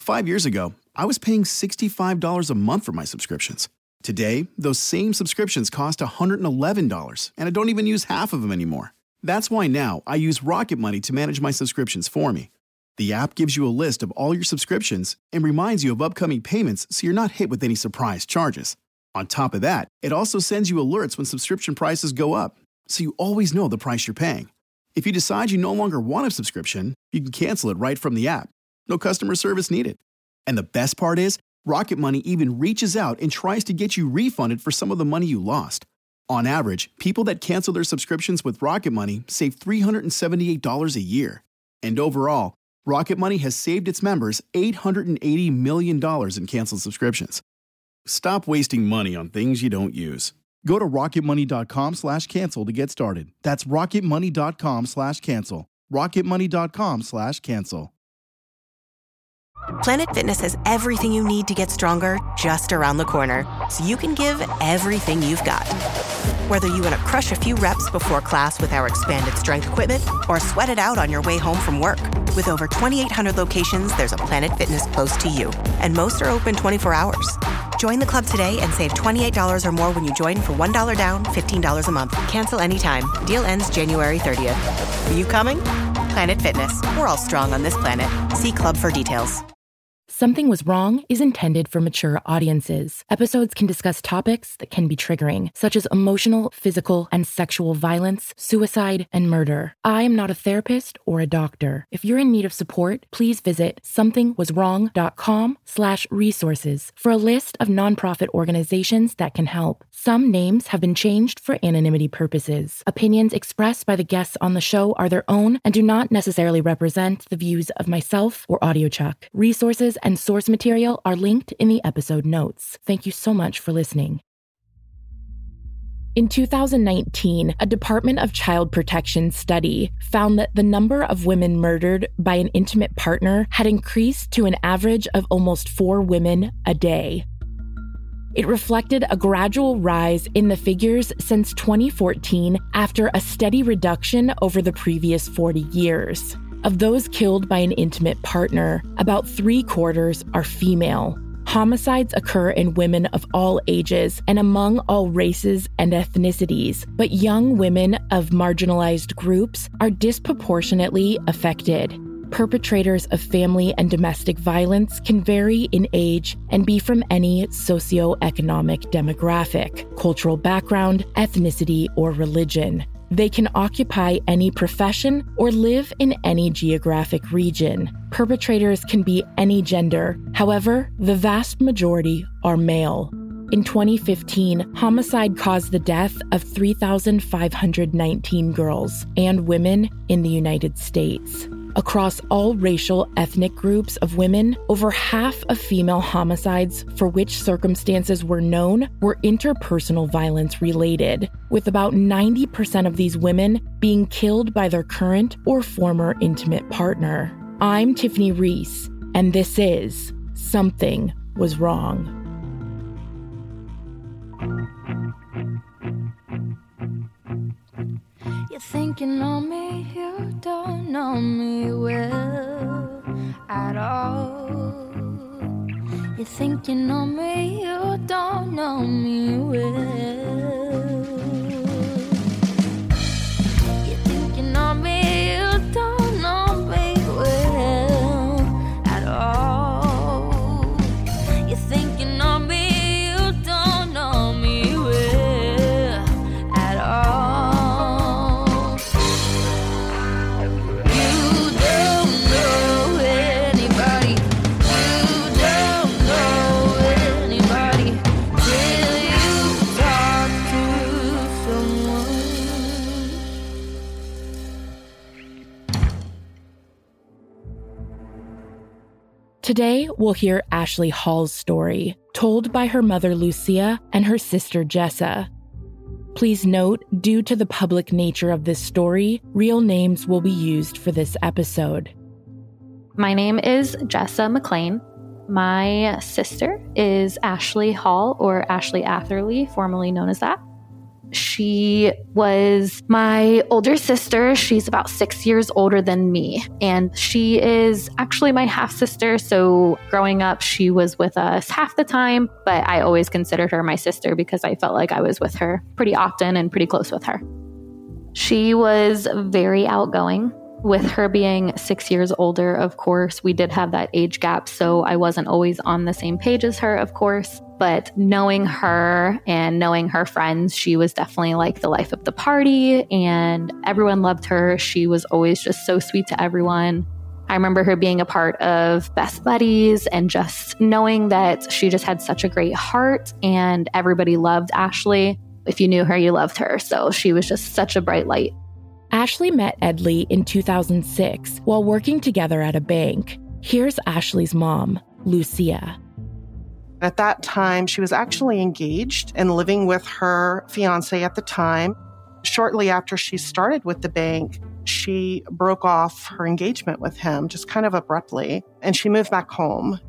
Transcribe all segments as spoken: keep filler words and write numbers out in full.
Five years ago, I was paying sixty-five dollars a month for my subscriptions. Today, those same subscriptions cost one hundred eleven dollars, and I don't even use half of them anymore. That's why now I use Rocket Money to manage my subscriptions for me. The app gives you a list of all your subscriptions and reminds you of upcoming payments so you're not hit with any surprise charges. On top of that, it also sends you alerts when subscription prices go up, so you always know the price you're paying. If you decide you no longer want a subscription, you can cancel it right from the app. No customer service needed. And the best part is, Rocket Money even reaches out and tries to get you refunded for some of the money you lost. On average, people that cancel their subscriptions with Rocket Money save three hundred seventy-eight dollars a year. And overall, Rocket Money has saved its members eight hundred eighty million dollars in canceled subscriptions. Stop wasting money on things you don't use. Go to rocketmoney.com slash cancel to get started. That's rocketmoney.com slash cancel. rocketmoney.com slash cancel. Planet Fitness has everything you need to get stronger just around the corner, so you can give everything you've got. Whether you want to crush a few reps before class with our expanded strength equipment or sweat it out on your way home from work. With over twenty-eight hundred locations, there's a Planet Fitness close to you, and most are open twenty-four hours. Join the club today and save twenty-eight dollars or more when you join for one dollar down, fifteen dollars a month. Cancel anytime. Deal ends January thirtieth. Are you coming? Planet Fitness. We're all strong on this planet. See club for details. Something Was Wrong is intended for mature audiences. Episodes can discuss topics that can be triggering, such as emotional, physical, and sexual violence, suicide, and murder. I am not a therapist or a doctor. If you're in need of support, please visit somethingwaswrong.com slash resources for a list of nonprofit organizations that can help. Some names have been changed for anonymity purposes. Opinions expressed by the guests on the show are their own and do not necessarily represent the views of myself or AudioChuck. Resources and source material are linked in the episode notes. Thank you so much for listening. In two thousand nineteen, a Department of Child Protection study found that the number of women murdered by an intimate partner had increased to an average of almost four women a day. It reflected a gradual rise in the figures since twenty fourteen after a steady reduction over the previous forty years. Of those killed by an intimate partner, about three quarters are female. Homicides occur in women of all ages and among all races and ethnicities, but young women of marginalized groups are disproportionately affected. Perpetrators of family and domestic violence can vary in age and be from any socioeconomic demographic, cultural background, ethnicity, or religion. They can occupy any profession or live in any geographic region. Perpetrators can be any gender. However, the vast majority are male. In twenty fifteen, homicide caused the death of three thousand five hundred nineteen girls and women in the United States. Across all racial ethnic groups of women, over half of female homicides for which circumstances were known were interpersonal violence related, with about ninety percent of these women being killed by their current or former intimate partner. I'm Tiffany Reese, and this is Something Was Wrong. You're thinking on me, you don't know me well at all. You're thinking on me, you don't know me well. You're thinking on me, you don't know me well at all. You're thinking on me, you don't know me well at all. Today, we'll hear Ashley Hall's story, told by her mother Lucia and her sister Jessa. Please note, due to the public nature of this story, real names will be used for this episode. My name is Jessa McLean. My sister is Ashley Hall, or Ashley Atherley, formerly known as that. She was my older sister. She's about six years older than me. And she is actually my half sister. So growing up, she was with us half the time, but I always considered her my sister because I felt like I was with her pretty often and pretty close with her. She was very outgoing. With her being six years older, of course, we did have that age gap, so I wasn't always on the same page as her, of course. But knowing her and knowing her friends, she was definitely like the life of the party, and everyone loved her. She was always just so sweet to everyone. I remember her being a part of Best Buddies and just knowing that she just had such a great heart, and everybody loved Ashley. If you knew her, you loved her. So she was just such a bright light. Ashley met Edley in two thousand six while working together at a bank. Here's Ashley's mom, Lucia. At that time, she was actually engaged and living with her fiance at the time. Shortly after she started with the bank, she broke off her engagement with him just kind of abruptly, and she moved back home.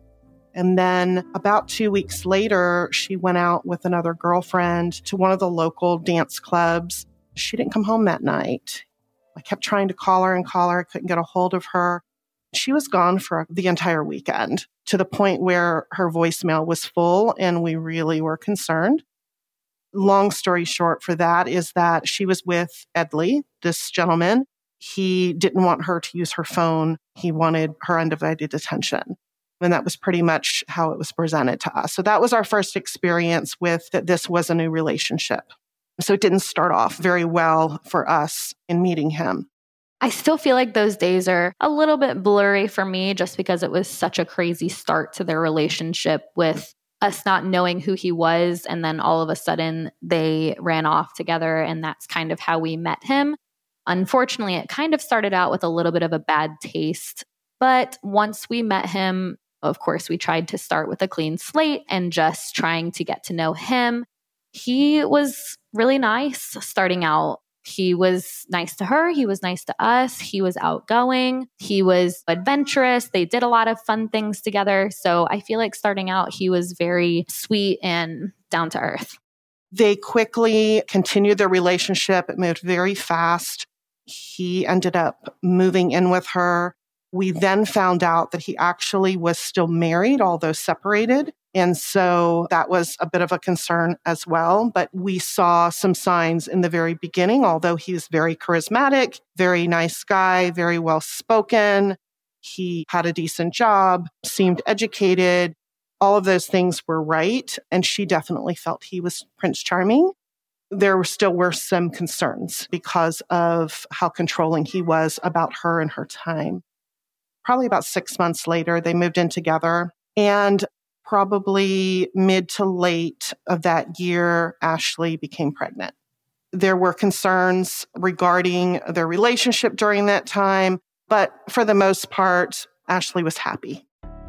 And then about two weeks later, she went out with another girlfriend to one of the local dance clubs. She didn't come home that night. I kept trying to call her and call her. I couldn't get a hold of her. She was gone for the entire weekend to the point where her voicemail was full and we really were concerned. Long story short for that is that she was with Edley, this gentleman. He didn't want her to use her phone. He wanted her undivided attention. And that was pretty much how it was presented to us. So that was our first experience with that this was a new relationship. So it didn't start off very well for us in meeting him. I still feel like those days are a little bit blurry for me just because it was such a crazy start to their relationship with us not knowing who he was. And then all of a sudden they ran off together, and that's kind of how we met him. Unfortunately, it kind of started out with a little bit of a bad taste. But once we met him, of course, we tried to start with a clean slate and just trying to get to know him. He was really nice starting out. He was nice to her. He was nice to us. He was outgoing. He was adventurous. They did a lot of fun things together. So I feel like starting out, he was very sweet and down to earth. They quickly continued their relationship. It moved very fast. He ended up moving in with her. We then found out that he actually was still married, although separated. And so that was a bit of a concern as well. But we saw some signs in the very beginning, although he was very charismatic, very nice guy, very well spoken. He had a decent job, seemed educated. All of those things were right. And she definitely felt he was Prince Charming. There were still were some concerns because of how controlling he was about her and her time. Probably about six months later, they moved in together. And probably mid to late of that year, Ashley became pregnant. There were concerns regarding their relationship during that time, but for the most part, Ashley was happy.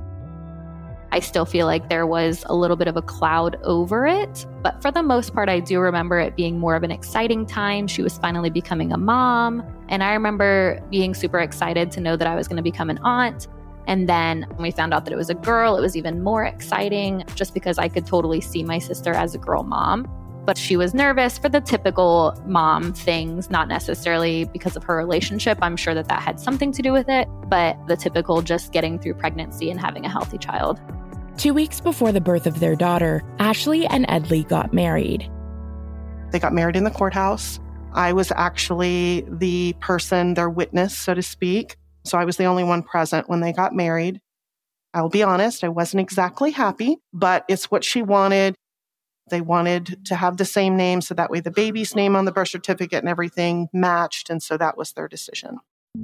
I still feel like there was a little bit of a cloud over it, but for the most part, I do remember it being more of an exciting time. She was finally becoming a mom, and I remember being super excited to know that I was going to become an aunt. And then when we found out that it was a girl, it was even more exciting just because I could totally see my sister as a girl mom. But she was nervous for the typical mom things, not necessarily because of her relationship. I'm sure that that had something to do with it, but the typical just getting through pregnancy and having a healthy child. Two weeks before the birth of their daughter, Ashley and Edley got married. They got married in the courthouse. I was actually the person, their witness, so to speak. So I was the only one present when they got married. I'll be honest, I wasn't exactly happy, but it's what she wanted. They wanted to have the same name, so that way the baby's name on the birth certificate and everything matched, and so that was their decision.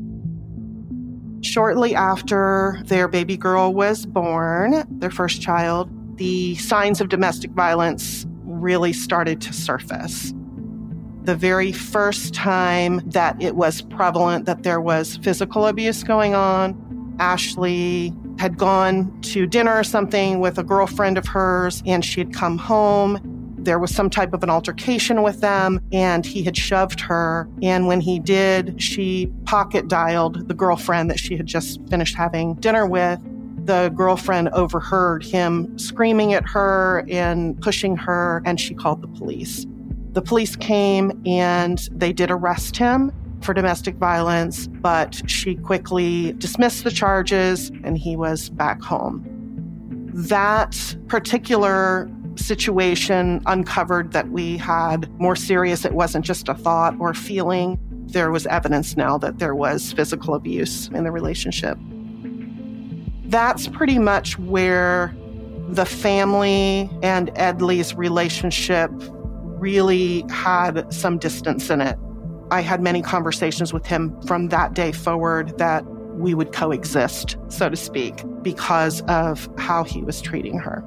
Shortly after their baby girl was born, their first child, the signs of domestic violence really started to surface. The very first time that it was prevalent that there was physical abuse going on, Ashley had gone to dinner or something with a girlfriend of hers, and she had come home. There was some type of an altercation with them, and he had shoved her. And when he did, she pocket dialed the girlfriend that she had just finished having dinner with. The girlfriend overheard him screaming at her and pushing her, and she called the police. The police came and they did arrest him for domestic violence, but she quickly dismissed the charges and he was back home. That particular situation uncovered that we had more serious. It wasn't just a thought or feeling. There was evidence now that there was physical abuse in the relationship. That's pretty much where the family and Ed Lee's relationship really had some distance in it. I had many conversations with him from that day forward that we would coexist, so to speak, because of how he was treating her.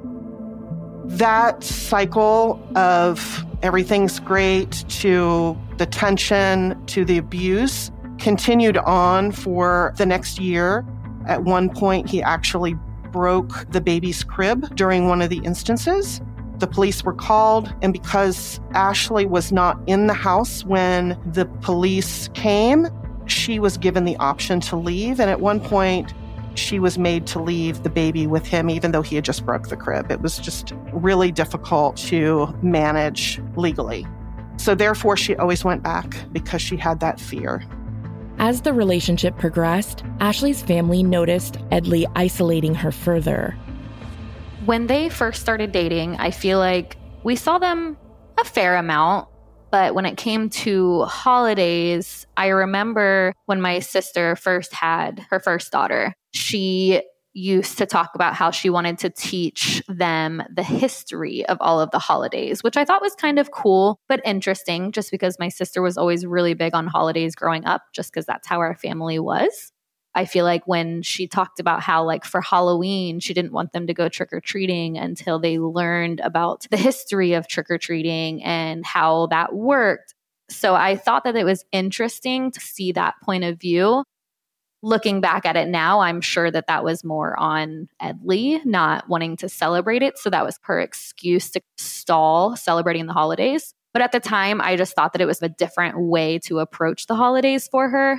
That cycle of everything's great to the tension to the abuse continued on for the next year. At one point, he actually broke the baby's crib during one of the instances. The police were called, and because Ashley was not in the house when the police came, she was given the option to leave. And at one point, she was made to leave the baby with him, even though he had just broke the crib. It was just really difficult to manage legally. So therefore, she always went back because she had that fear. As the relationship progressed, Ashley's family noticed Ed Lee isolating her further. When they first started dating, I feel like we saw them a fair amount. But when it came to holidays, I remember when my sister first had her first daughter, she used to talk about how she wanted to teach them the history of all of the holidays, which I thought was kind of cool, but interesting, just because my sister was always really big on holidays growing up, just because that's how our family was. I feel like when she talked about how, like, for Halloween, she didn't want them to go trick-or-treating until they learned about the history of trick-or-treating and how that worked. So I thought that it was interesting to see that point of view. Looking back at it now, I'm sure that that was more on Ed Lee not wanting to celebrate it. So that was her excuse to stall celebrating the holidays. But at the time, I just thought that it was a different way to approach the holidays for her.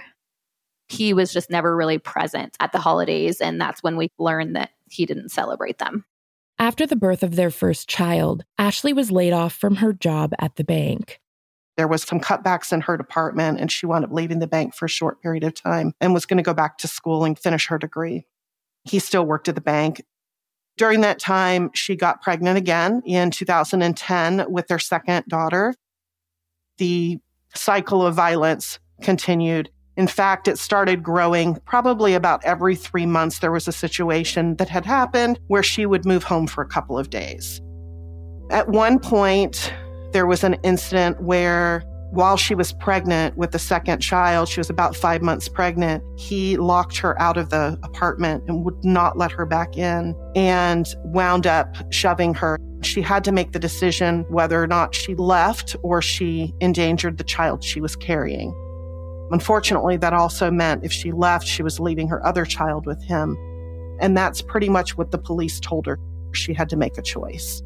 He was just never really present at the holidays, and that's when we learned that he didn't celebrate them. After the birth of their first child, Ashley was laid off from her job at the bank. There was some cutbacks in her department, and she wound up leaving the bank for a short period of time and was going to go back to school and finish her degree. He still worked at the bank. During that time, she got pregnant again in two thousand ten with their second daughter. The cycle of violence continued. In fact, it started growing probably about every three months. There was a situation that had happened where she would move home for a couple of days. At one point, there was an incident where while she was pregnant with the second child, she was about five months pregnant, he locked her out of the apartment and would not let her back in and wound up shoving her. She had to make the decision whether or not she left or she endangered the child she was carrying. Unfortunately, that also meant if she left, she was leaving her other child with him. And that's pretty much what the police told her. She had to make a choice.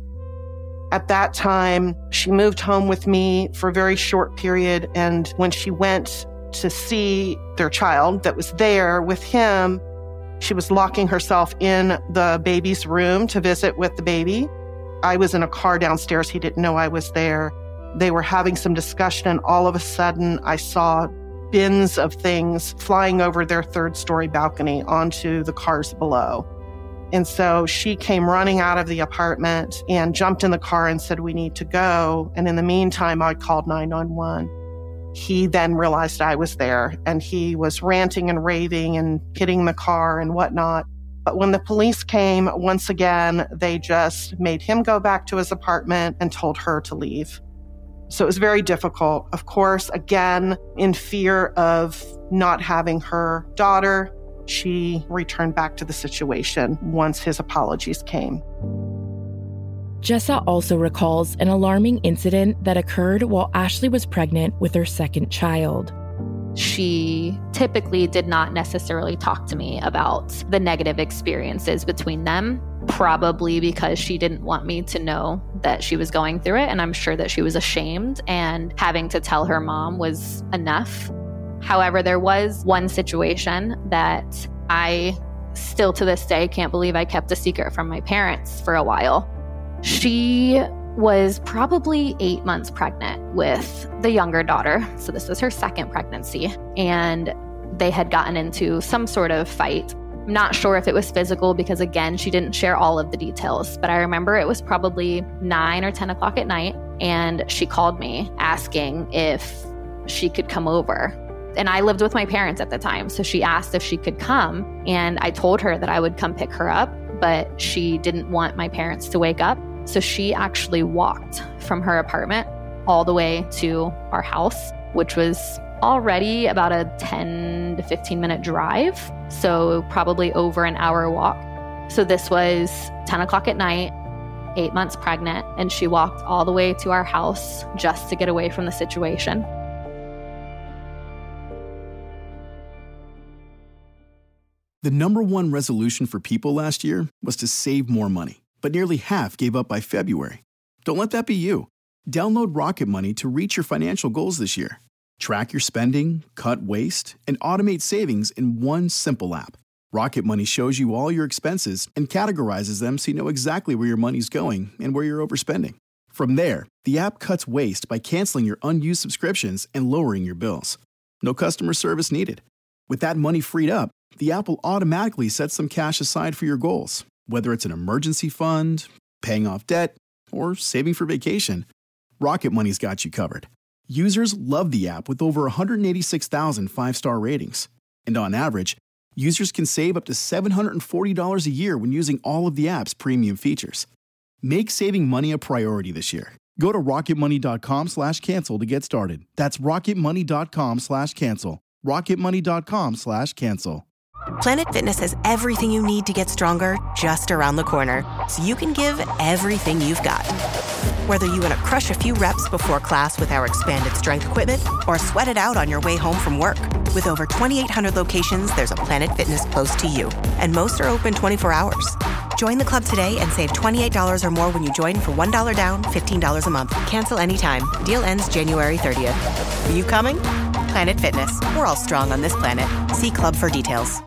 At that time, she moved home with me for a very short period. And when she went to see their child that was there with him, she was locking herself in the baby's room to visit with the baby. I was in a car downstairs. He didn't know I was there. They were having some discussion, and all of a sudden, I saw bins of things flying over their third story balcony onto the cars below. And so she came running out of the apartment and jumped in the car and said, "We need to go." And in the meantime, I called nine one one. He then realized I was there, and he was ranting and raving and hitting the car and whatnot. But when the police came, once again, they just made him go back to his apartment and told her to leave. So it was very difficult. Of course, again, in fear of not having her daughter, she returned back to the situation once his apologies came. Jessa also recalls an alarming incident that occurred while Ashley was pregnant with her second child. She typically did not necessarily talk to me about the negative experiences between them, probably because she didn't want me to know that she was going through it. And I'm sure that she was ashamed, and having to tell her mom was enough. However, there was one situation that I still to this day can't believe I kept a secret from my parents for a while. She was probably eight months pregnant with the younger daughter. So this was her second pregnancy. And they had gotten into some sort of fight. I'm not sure if it was physical because, again, she didn't share all of the details. But I remember it was probably nine or ten o'clock at night. And she called me asking if she could come over. And I lived with my parents at the time. So she asked if she could come. And I told her that I would come pick her up. But she didn't want my parents to wake up. So she actually walked from her apartment all the way to our house, which was already about a ten to fifteen minute drive. So probably over an hour walk. So this was ten o'clock at night, eight months pregnant, and she walked all the way to our house just to get away from the situation. The number one resolution for people last year was to save more money, but nearly half gave up by February. Don't let that be you. Download Rocket Money to reach your financial goals this year. Track your spending, cut waste, and automate savings in one simple app. Rocket Money shows you all your expenses and categorizes them so you know exactly where your money's going and where you're overspending. From there, the app cuts waste by canceling your unused subscriptions and lowering your bills. No customer service needed. With that money freed up, the app will automatically set some cash aside for your goals, whether it's an emergency fund, paying off debt, or saving for vacation. Rocket Money's got you covered. Users love the app with over one hundred eighty-six thousand five-star ratings. And on average, users can save up to seven hundred forty dollars a year when using all of the app's premium features. Make saving money a priority this year. Go to rocketmoney.com slash cancel to get started. That's rocketmoney.com slash cancel. rocketmoney.com slash cancel. Planet Fitness has everything you need to get stronger just around the corner, so you can give everything you've got. Whether you want to crush a few reps before class with our expanded strength equipment or sweat it out on your way home from work. With over twenty-eight hundred locations, there's a Planet Fitness close to you, and most are open twenty-four hours. Join the club today and save twenty-eight dollars or more when you join for one dollar down, fifteen dollars a month. Cancel anytime. Deal ends January thirtieth. Are you coming? Planet Fitness. We're all strong on this planet. See club for details.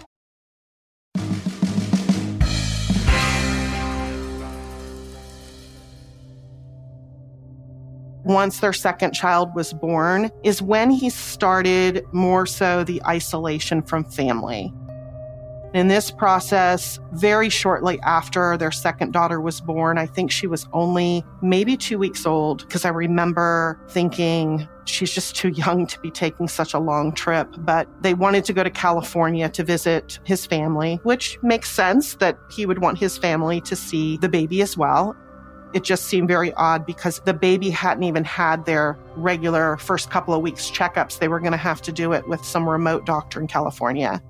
Once their second child was born is when he started more so the isolation from family. In this process, very shortly after their second daughter was born, I think she was only maybe two weeks old, because I remember thinking she's just too young to be taking such a long trip. But they wanted to go to California to visit his family, which makes sense that he would want his family to see the baby as well. It just seemed very odd because the baby hadn't even had their regular first couple of weeks checkups. They were going to have to do it with some remote doctor in California.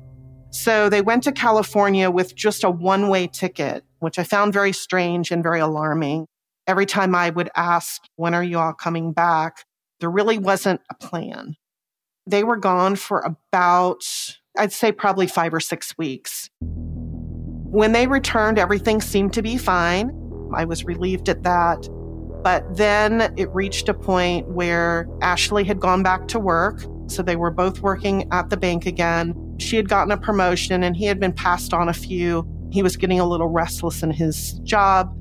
So they went to California with just a one-way ticket, which I found very strange and very alarming. Every time I would ask, when are you all coming back? There really wasn't a plan. They were gone for about, I'd say probably five or six weeks. When they returned, everything seemed to be fine. I was relieved at that. But then it reached a point where Ashley had gone back to work. So they were both working at the bank again. She had gotten a promotion and he had been passed on a few. He was getting a little restless in his job.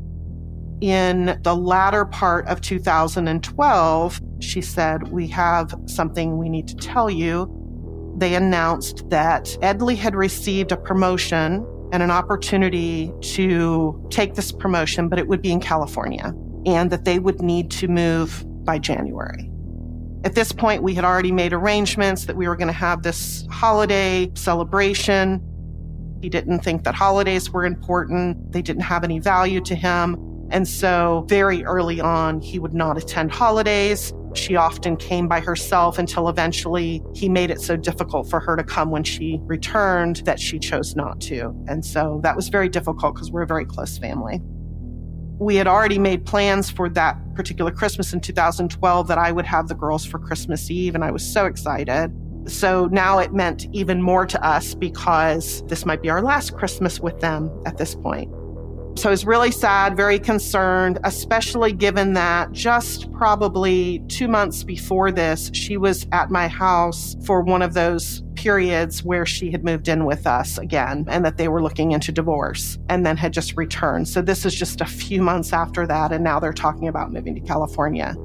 In the latter part of two thousand twelve, she said, "We have something we need to tell you." They announced that Edley had received a promotion and an opportunity to take this promotion, but it would be in California, and that they would need to move by January. At this point, we had already made arrangements that we were going to have this holiday celebration. He didn't think that holidays were important. They didn't have any value to him. And so very early on, he would not attend holidays. She often came by herself until eventually he made it so difficult for her to come when she returned that she chose not to. And so that was very difficult because we're a very close family. We had already made plans for that particular Christmas in two thousand twelve that I would have the girls for Christmas Eve, and I was so excited. So now it meant even more to us because this might be our last Christmas with them at this point. So I was really sad, very concerned, especially given that just probably two months before this, she was at my house for one of those periods where she had moved in with us again and that they were looking into divorce and then had just returned. So this is just a few months after that, and now they're talking about moving to California.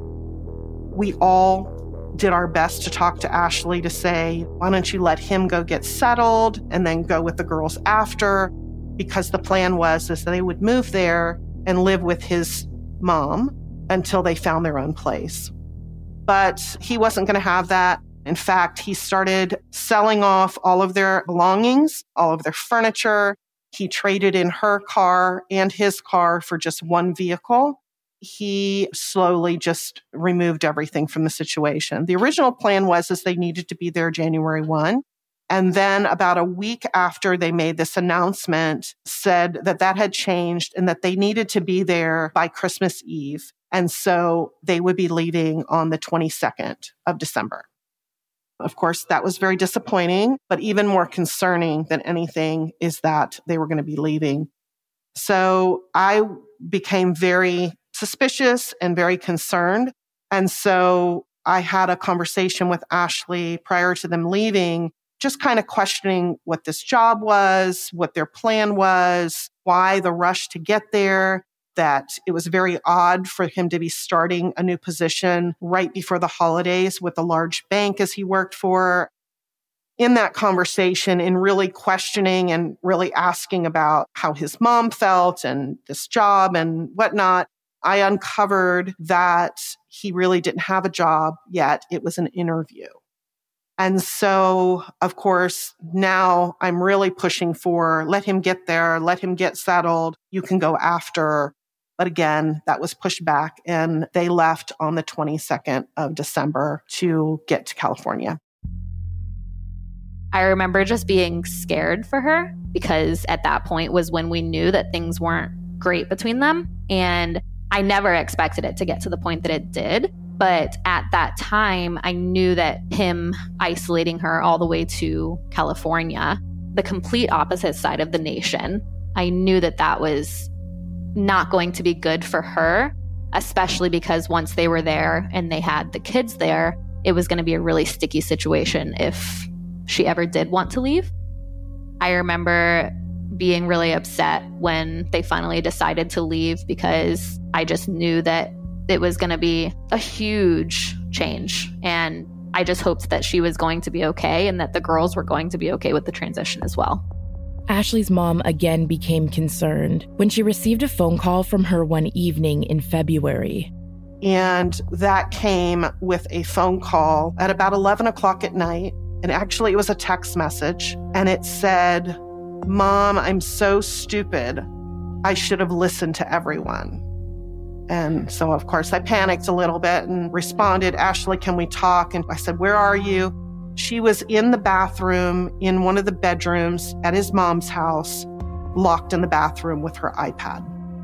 We all did our best to talk to Ashley to say, why don't you let him go get settled and then go with the girls after? Because the plan was is that they would move there and live with his mom until they found their own place. But he wasn't going to have that. In fact, he started selling off all of their belongings, all of their furniture. He traded in her car and his car for just one vehicle. He slowly just removed everything from the situation. The original plan was is they needed to be there January first. And then about a week after they made this announcement, said that that had changed and that they needed to be there by Christmas Eve. And so they would be leaving on the twenty-second of December. Of course, that was very disappointing, but even more concerning than anything is that they were going to be leaving. So I became very suspicious and very concerned. And so I had a conversation with Ashley prior to them leaving, just kind of questioning what this job was, what their plan was, why the rush to get there, that it was very odd for him to be starting a new position right before the holidays with a large bank as he worked for. In that conversation, in really questioning and really asking about how his mom felt and this job and whatnot, I uncovered that he really didn't have a job yet. It was an interview. And so, of course, now I'm really pushing for let him get there, let him get settled. You can go after. But again, that was pushed back and they left on the twenty-second of December to get to California. I remember just being scared for her because at that point was when we knew that things weren't great between them. And I never expected it to get to the point that it did. But at that time, I knew that him isolating her all the way to California, the complete opposite side of the nation, I knew that that was not going to be good for her, especially because once they were there and they had the kids there, it was going to be a really sticky situation if she ever did want to leave. I remember being really upset when they finally decided to leave because I just knew that it was going to be a huge change. And I just hoped that she was going to be okay and that the girls were going to be okay with the transition as well. Ashley's mom again became concerned when she received a phone call from her one evening in February. And that came with a phone call at about eleven o'clock at night. And actually, it was a text message. And it said, "Mom, I'm so stupid. I should have listened to everyone." And so, of course, I panicked a little bit and responded, "Ashley, can we talk?" And I said, "Where are you?" She was in the bathroom in one of the bedrooms at his mom's house, locked in the bathroom with her iPad.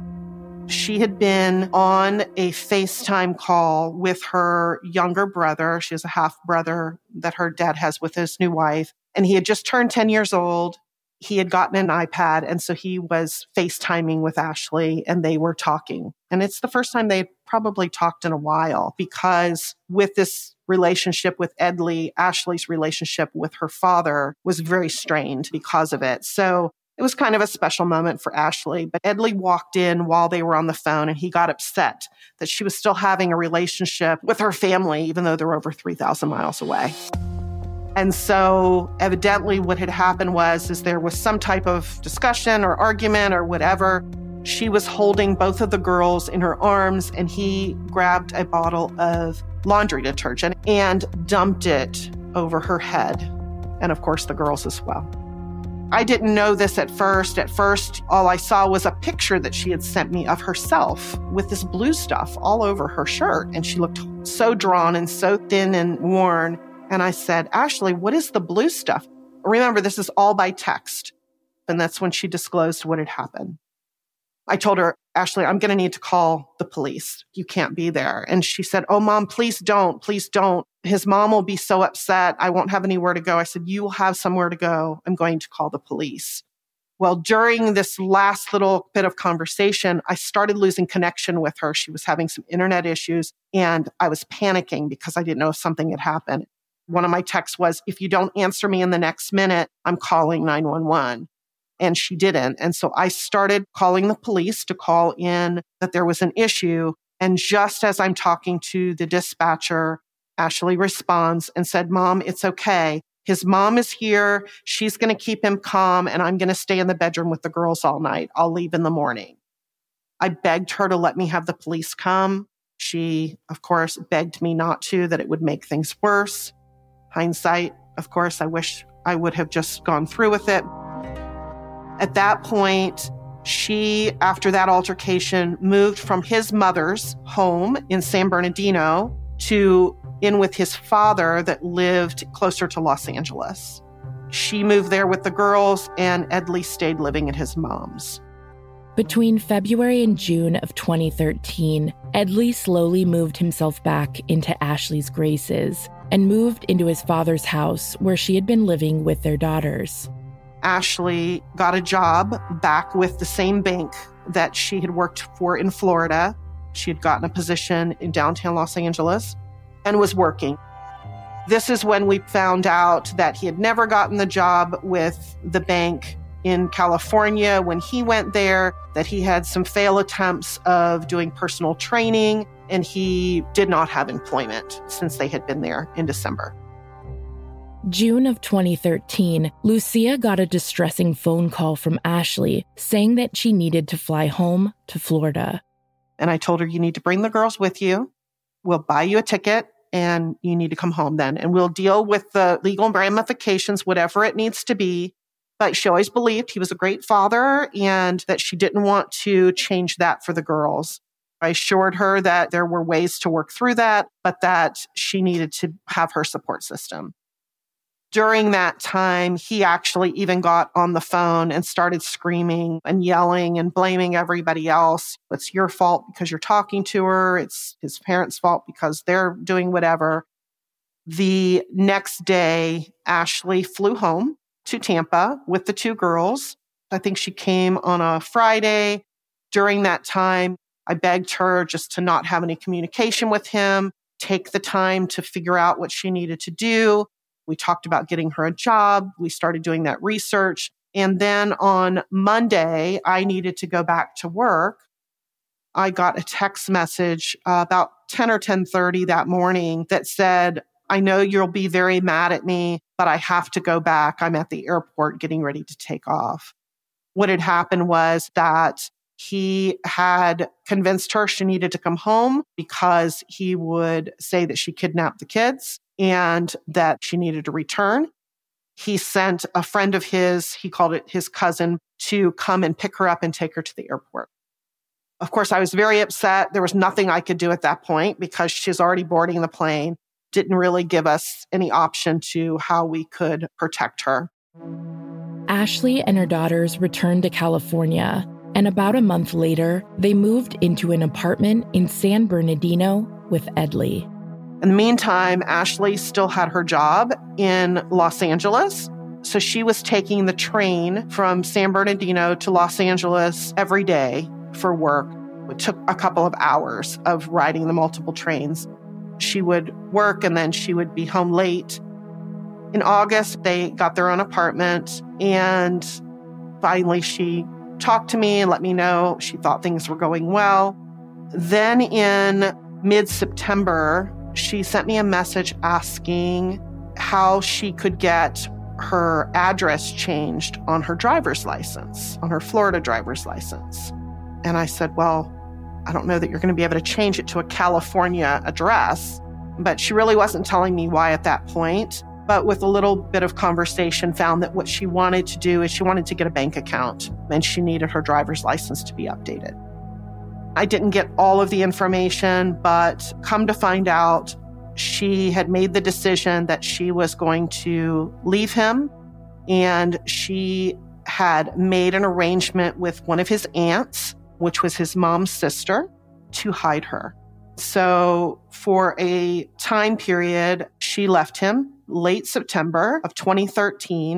She had been on a FaceTime call with her younger brother. She has a half brother that her dad has with his new wife. And he had just turned ten years old. He had gotten an iPad. And so he was FaceTiming with Ashley and they were talking. And it's the first time they probably talked in a while because with this relationship with Ed Lee, Ashley's relationship with her father was very strained because of it. So it was kind of a special moment for Ashley. But Ed Lee walked in while they were on the phone and he got upset that she was still having a relationship with her family, even though they're over three thousand miles away. And so evidently what had happened was, is there was some type of discussion or argument or whatever. She was holding both of the girls in her arms and he grabbed a bottle of laundry detergent and dumped it over her head. And of course the girls as well. I didn't know this at first. At first, all I saw was a picture that she had sent me of herself with this blue stuff all over her shirt. And she looked so drawn and so thin and worn. And I said, "Ashley, what is the blue stuff?" Remember, this is all by text. And that's when she disclosed what had happened. I told her, "Ashley, I'm going to need to call the police. You can't be there." And she said, "Oh, Mom, please don't. Please don't. His mom will be so upset. I won't have anywhere to go." I said, "You will have somewhere to go. I'm going to call the police." Well, during this last little bit of conversation, I started losing connection with her. She was having some internet issues, and I was panicking because I didn't know if something had happened. One of my texts was, if you don't answer me in the next minute, I'm calling nine one one. And she didn't. And so I started calling the police to call in that there was an issue. And just as I'm talking to the dispatcher, Ashley responds and said, Mom, it's okay. His mom is here. She's going to keep him calm, and I'm going to stay in the bedroom with the girls all night. I'll leave in the morning. I begged her to let me have the police come. She, of course, begged me not to, that it would make things worse. Hindsight, of course, I wish I would have just gone through with it. At that point, she, after that altercation, moved from his mother's home in San Bernardino to in with his father that lived closer to Los Angeles. She moved there with the girls, and Edley stayed living at his mom's. Between February and June of twenty thirteen, Edley slowly moved himself back into Ashley's graces and moved into his father's house where she had been living with their daughters. Ashley got a job back with the same bank that she had worked for in Florida. She had gotten a position in downtown Los Angeles and was working. This is when we found out that he had never gotten the job with the bank in California when he went there, that he had some fail attempts of doing personal training, and he did not have employment since they had been there in December. June of twenty thirteen, Lucia got a distressing phone call from Ashley saying that she needed to fly home to Florida. And I told her, you need to bring the girls with you. We'll buy you a ticket, and you need to come home then. And we'll deal with the legal ramifications, whatever it needs to be. But she always believed he was a great father and that she didn't want to change that for the girls. I assured her that there were ways to work through that, but that she needed to have her support system. During that time, he actually even got on the phone and started screaming and yelling and blaming everybody else. It's your fault because you're talking to her. It's his parents' fault because they're doing whatever. The next day, Ashley flew home to Tampa with the two girls. I think she came on a Friday. During that time, I begged her just to not have any communication with him, take the time to figure out what she needed to do. We talked about getting her a job. We started doing that research. And then on Monday, I needed to go back to work. I got a text message uh, about ten or ten thirty that morning that said, I know you'll be very mad at me, but I have to go back. I'm at the airport getting ready to take off. What had happened was that he had convinced her she needed to come home because he would say that she kidnapped the kids and that she needed to return. He sent a friend of his, he called it his cousin, to come and pick her up and take her to the airport. Of course, I was very upset. There was nothing I could do at that point because she's already boarding the plane. Didn't really give us any option to how we could protect her. Ashley and her daughters returned to California, and about a month later, they moved into an apartment in San Bernardino with Edley. In the meantime, Ashley still had her job in Los Angeles. So she was taking the train from San Bernardino to Los Angeles every day for work. It took a couple of hours of riding the multiple trains. She would work and then she would be home late. In August, they got their own apartment, and finally she talked to me and let me know she thought things were going well. Then in mid-September, she sent me a message asking how she could get her address changed on her driver's license, on her Florida driver's license. And I said, well, I don't know that you're going to be able to change it to a California address. But she really wasn't telling me why at that point. But with a little bit of conversation, found that what she wanted to do is she wanted to get a bank account and she needed her driver's license to be updated. I didn't get all of the information, but come to find out, she had made the decision that she was going to leave him, and she had made an arrangement with one of his aunts, which was his mom's sister, to hide her. So for a time period, she left him late September of twenty thirteen.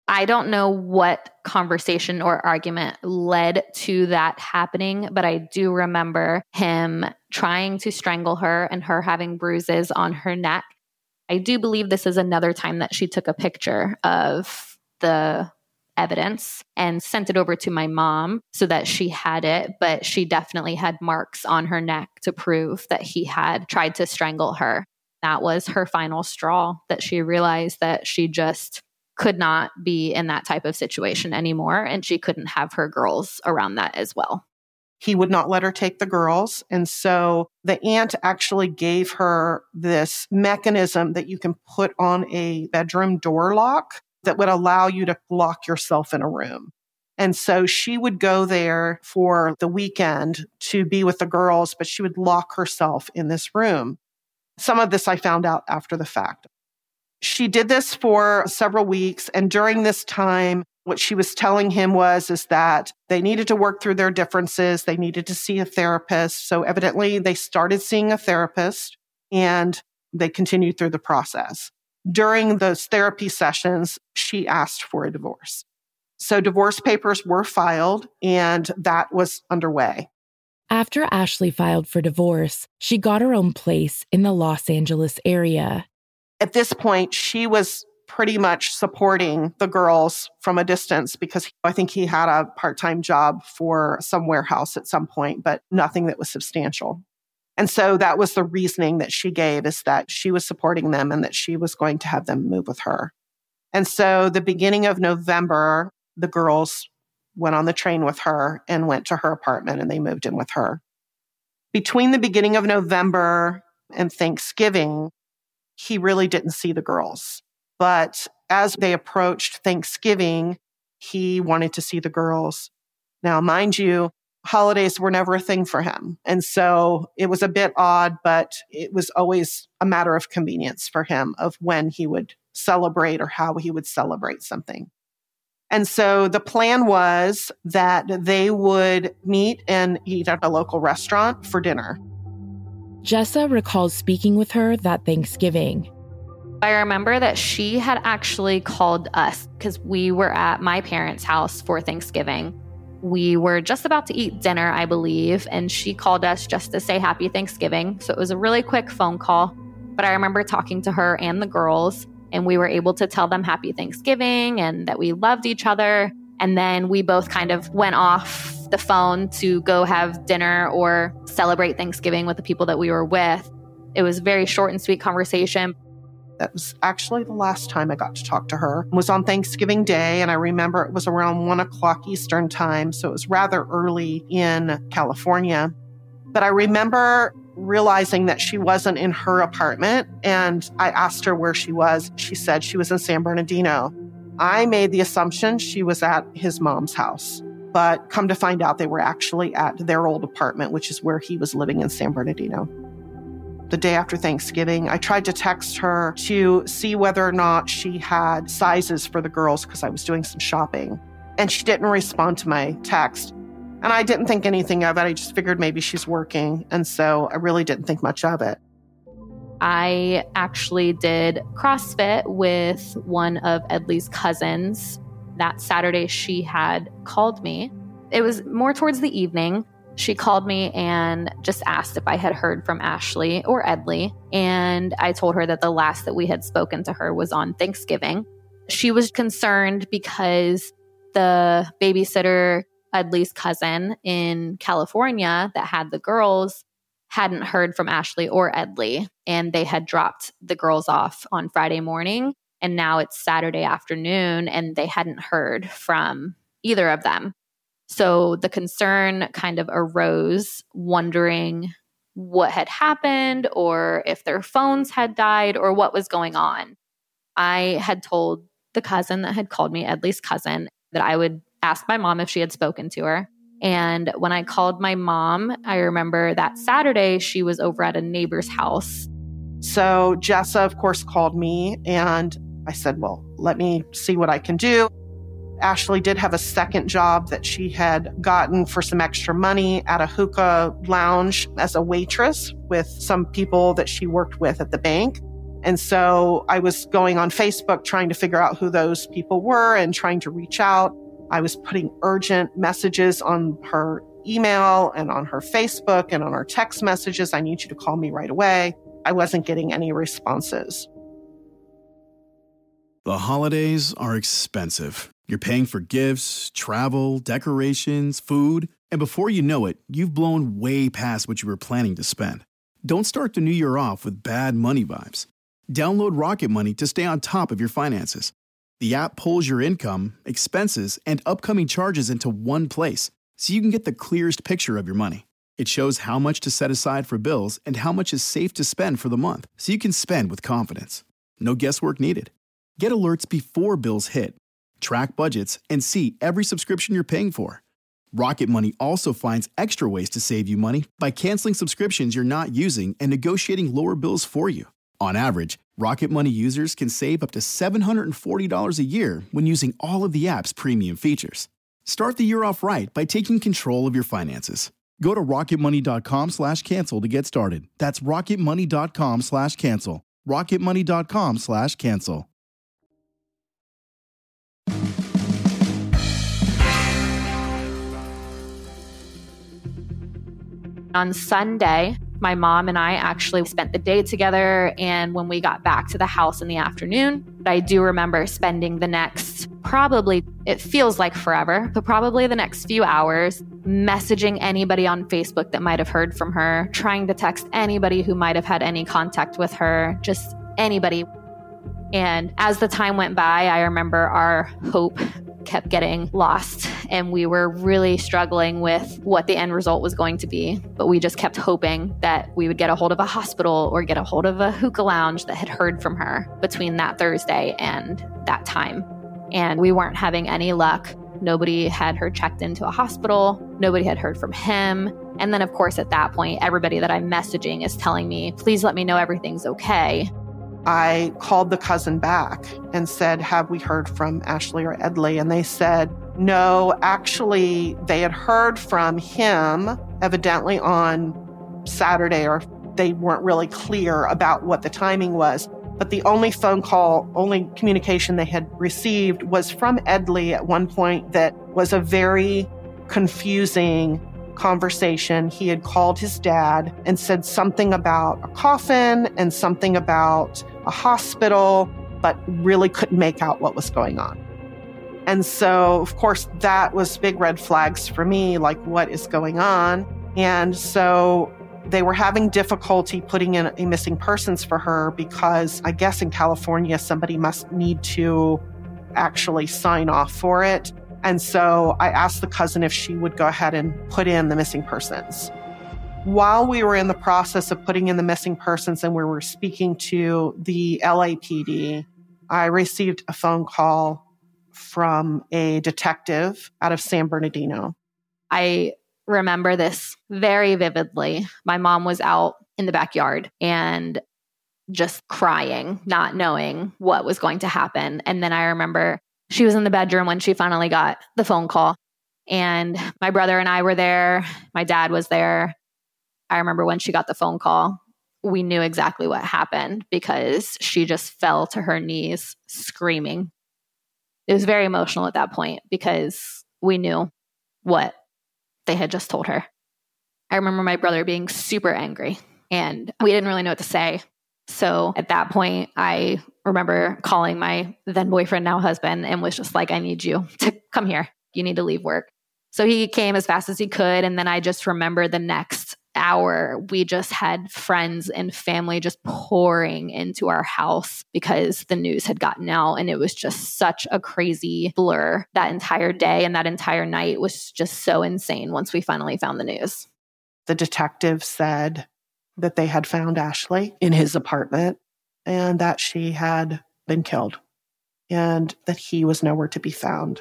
I don't know what conversation or argument led to that happening, but I do remember him trying to strangle her and her having bruises on her neck. I do believe this is another time that she took a picture of the evidence and sent it over to my mom so that she had it, but she definitely had marks on her neck to prove that he had tried to strangle her. That was her final straw, that she realized that she just could not be in that type of situation anymore, and she couldn't have her girls around that as well. He would not let her take the girls. And so the aunt actually gave her this mechanism that you can put on a bedroom door lock that would allow you to lock yourself in a room. And so she would go there for the weekend to be with the girls, but she would lock herself in this room. Some of this I found out after the fact. She did this for several weeks. And during this time, what she was telling him was, is that they needed to work through their differences. They needed to see a therapist. So evidently they started seeing a therapist and they continued through the process. During those therapy sessions, she asked for a divorce. So divorce papers were filed and that was underway. After Ashley filed for divorce, she got her own place in the Los Angeles area. At this point, she was pretty much supporting the girls from a distance because I think he had a part-time job for some warehouse at some point, but nothing that was substantial. And so that was the reasoning that she gave, is that she was supporting them and that she was going to have them move with her. And so the beginning of November, the girls went on the train with her and went to her apartment and they moved in with her. Between the beginning of November and Thanksgiving, he really didn't see the girls. But as they approached Thanksgiving, he wanted to see the girls. Now, mind you, holidays were never a thing for him. And so it was a bit odd, but it was always a matter of convenience for him of when he would celebrate or how he would celebrate something. And so the plan was that they would meet and eat at a local restaurant for dinner. Jessa recalls speaking with her that Thanksgiving. I remember that she had actually called us because we were at my parents' house for Thanksgiving. We were just about to eat dinner, I believe, and she called us just to say happy Thanksgiving. So it was a really quick phone call. But I remember talking to her and the girls, and we were able to tell them happy Thanksgiving and that we loved each other. And then we both kind of went off the phone to go have dinner or celebrate Thanksgiving with the people that we were with. It was a very short and sweet conversation. That was actually the last time I got to talk to her. It was on Thanksgiving Day, and I remember it was around one o'clock Eastern time, so it was rather early in California. But I remember realizing that she wasn't in her apartment, and I asked her where she was. She said she was in San Bernardino. I made the assumption she was at his mom's house, but come to find out they were actually at their old apartment, which is where he was living in San Bernardino. The day after Thanksgiving, I tried to text her to see whether or not she had sizes for the girls because I was doing some shopping. And she didn't respond to my text. And I didn't think anything of it. I just figured maybe she's working. And so I really didn't think much of it. I actually did CrossFit with one of Edley's cousins. That Saturday, she had called me. It was more towards the evening. She called me and just asked if I had heard from Ashley or Edley. And I told her that the last that we had spoken to her was on Thanksgiving. She was concerned because the babysitter, Edley's cousin in California that had the girls, hadn't heard from Ashley or Edley. And they had dropped the girls off on Friday morning. And now it's Saturday afternoon and they hadn't heard from either of them. So the concern kind of arose, wondering what had happened or if their phones had died or what was going on. I had told the cousin that had called me, Edley's cousin, that I would ask my mom if she had spoken to her. And when I called my mom, I remember that Saturday she was over at a neighbor's house. So Jessa, of course, called me and I said, well, let me see what I can do. Ashley did have a second job that she had gotten for some extra money at a hookah lounge as a waitress with some people that she worked with at the bank. And so I was going on Facebook trying to figure out who those people were and trying to reach out. I was putting urgent messages on her email and on her Facebook and on our text messages. I need you to call me right away. I wasn't getting any responses. The holidays are expensive. You're paying for gifts, travel, decorations, food, and before you know it, you've blown way past what you were planning to spend. Don't start the new year off with bad money vibes. Download Rocket Money to stay on top of your finances. The app pulls your income, expenses, and upcoming charges into one place, so you can get the clearest picture of your money. It shows how much to set aside for bills and how much is safe to spend for the month, so you can spend with confidence. No guesswork needed. Get alerts before bills hit, track budgets, and see every subscription you're paying for. Rocket Money also finds extra ways to save you money by canceling subscriptions you're not using and negotiating lower bills for you. On average, Rocket Money users can save up to seven hundred forty dollars a year when using all of the app's premium features. Start the year off right by taking control of your finances. Go to rocketmoney.com slash cancel to get started. That's rocketmoney.com slash cancel. rocketmoney.com slash cancel. On Sunday, my mom and I actually spent the day together. And when we got back to the house in the afternoon, I do remember spending the next, probably, it feels like forever, but probably the next few hours messaging anybody on Facebook that might have heard from her, trying to text anybody who might have had any contact with her, just anybody. And as the time went by, I remember our hope kept getting lost and we were really struggling with what the end result was going to be. But we just kept hoping that we would get a hold of a hospital or get a hold of a hookah lounge that had heard from her between that Thursday and that time. And we weren't having any luck. Nobody had her checked into a hospital. Nobody had heard from him. And then, of course, at that point, everybody that I'm messaging is telling me, please let me know everything's okay. I called the cousin back and said, have we heard from Ashley or Edley? And they said, no, actually, they had heard from him evidently on Saturday, or they weren't really clear about what the timing was. But the only phone call, only communication they had received was from Edley at one point that was a very confusing conversation. He had called his dad and said something about a coffin and something about a hospital, but really couldn't make out what was going on. And so, of course, that was big red flags for me, like what is going on? And so they were having difficulty putting in a missing persons for her because I guess in California, somebody must need to actually sign off for it. And so I asked the cousin if she would go ahead and put in the missing persons. While we were in the process of putting in the missing persons and we were speaking to the L A P D, I received a phone call from a detective out of San Bernardino. I remember this very vividly. My mom was out in the backyard and just crying, not knowing what was going to happen. And then I remember she was in the bedroom when she finally got the phone call. And my brother and I were there. My dad was there. I remember when she got the phone call, we knew exactly what happened because she just fell to her knees screaming. It was very emotional at that point because we knew what they had just told her. I remember my brother being super angry and we didn't really know what to say. So at that point, I remember calling my then boyfriend, now husband, and was just like, I need you to come here. You need to leave work. So he came as fast as he could. And then I just remember the next hour, we just had friends and family just pouring into our house because the news had gotten out. And it was just such a crazy blur that entire day. And that entire night was just so insane once we finally found the news. The detective said that they had found Ashley in his apartment and that she had been killed and that he was nowhere to be found.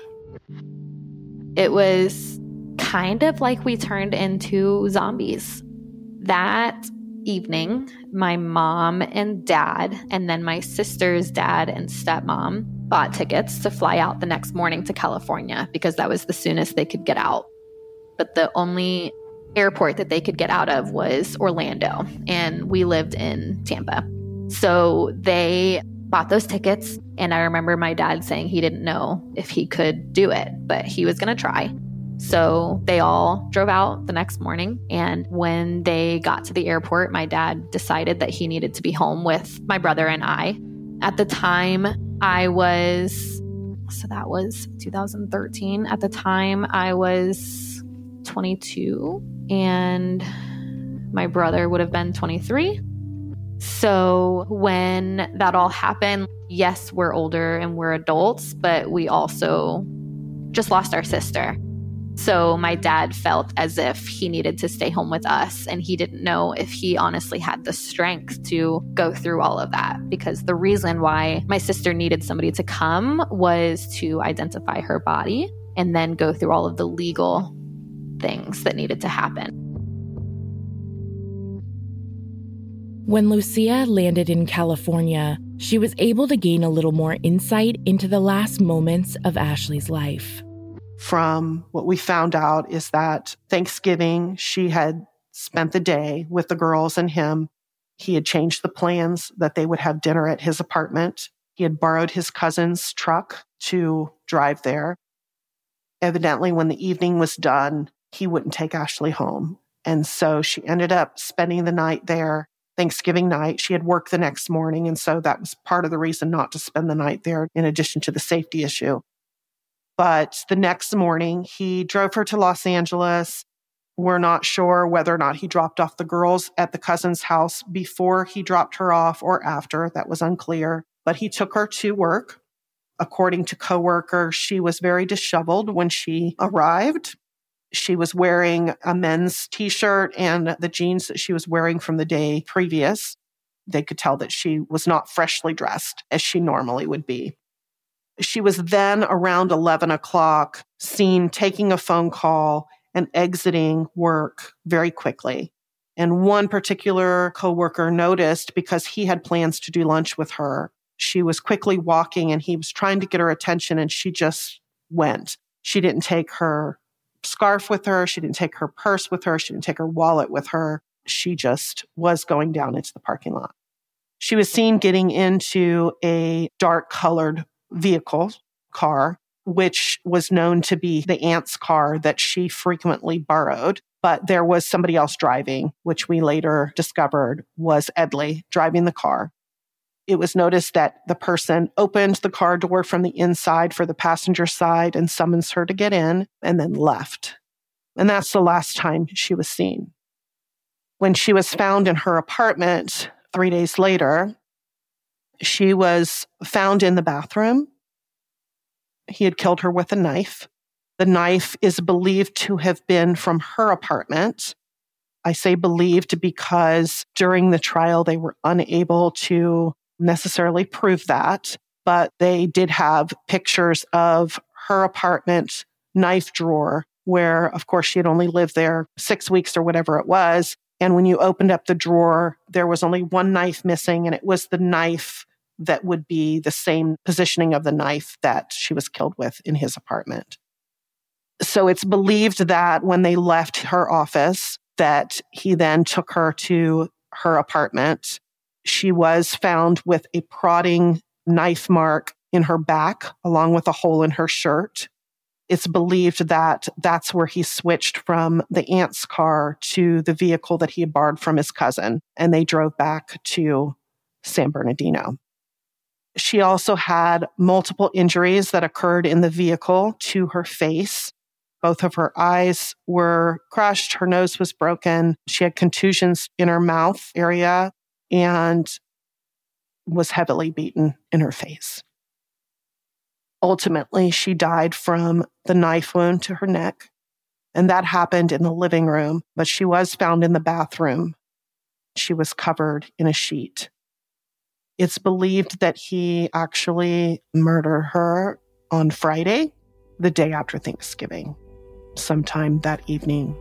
It was kind of like we turned into zombies. That evening, my mom and dad, and then my sister's dad and stepmom bought tickets to fly out the next morning to California because that was the soonest they could get out. But the only airport that they could get out of was Orlando, and we lived in Tampa. So they bought those tickets. And I remember my dad saying he didn't know if he could do it, but he was going to try. So they all drove out the next morning. And when they got to the airport, my dad decided that he needed to be home with my brother and I. At the time, I was, so that was two thousand thirteen. At the time, I was twenty-two and my brother would have been twenty-three. So when that all happened, yes, we're older and we're adults, but we also just lost our sister. So my dad felt as if he needed to stay home with us, and he didn't know if he honestly had the strength to go through all of that, because the reason why my sister needed somebody to come was to identify her body and then go through all of the legal things that needed to happen. When Lucia landed in California, she was able to gain a little more insight into the last moments of Ashley's life. From what we found out is that Thanksgiving, she had spent the day with the girls and him. He had changed the plans that they would have dinner at his apartment. He had borrowed his cousin's truck to drive there. Evidently, when the evening was done, he wouldn't take Ashley home. And so she ended up spending the night there. Thanksgiving night, she had work the next morning. And so that was part of the reason not to spend the night there, in addition to the safety issue. But the next morning, he drove her to Los Angeles. We're not sure whether or not he dropped off the girls at the cousin's house before he dropped her off or after. That was unclear. But he took her to work. According to coworkers, she was very disheveled when she arrived. She was wearing a men's t-shirt and the jeans that she was wearing from the day previous. They could tell that she was not freshly dressed as she normally would be. She was then around eleven o'clock seen taking a phone call and exiting work very quickly. And one particular coworker noticed, because he had plans to do lunch with her, she was quickly walking and he was trying to get her attention and she just went. She didn't take her scarf with her. She didn't take her purse with her. She didn't take her wallet with her. She just was going down into the parking lot. She was seen getting into a dark colored vehicle, car, which was known to be the aunt's car that she frequently borrowed. But there was somebody else driving, which we later discovered was Edley driving the car. It was noticed that the person opened the car door from the inside for the passenger side and summons her to get in, and then left. And that's the last time she was seen. When she was found in her apartment three days later, she was found in the bathroom. He had killed her with a knife. The knife is believed to have been from her apartment. I say believed because during the trial, they were unable to necessarily prove that, but they did have pictures of her apartment knife drawer where, of course, she had only lived there six weeks or whatever it was. And when you opened up the drawer, there was only one knife missing, and it was the knife that would be the same positioning of the knife that she was killed with in his apartment. So it's believed that when they left her office, that he then took her to her apartment. She was found with a prodding knife mark in her back, along with a hole in her shirt. It's believed that that's where he switched from the aunt's car to the vehicle that he had borrowed from his cousin, and they drove back to San Bernardino. She also had multiple injuries that occurred in the vehicle to her face. Both of her eyes were crushed. Her nose was broken. She had contusions in her mouth area and was heavily beaten in her face. Ultimately, she died from the knife wound to her neck, and that happened in the living room, but she was found in the bathroom. She was covered in a sheet. It's believed that he actually murdered her on Friday, the day after Thanksgiving, sometime that evening.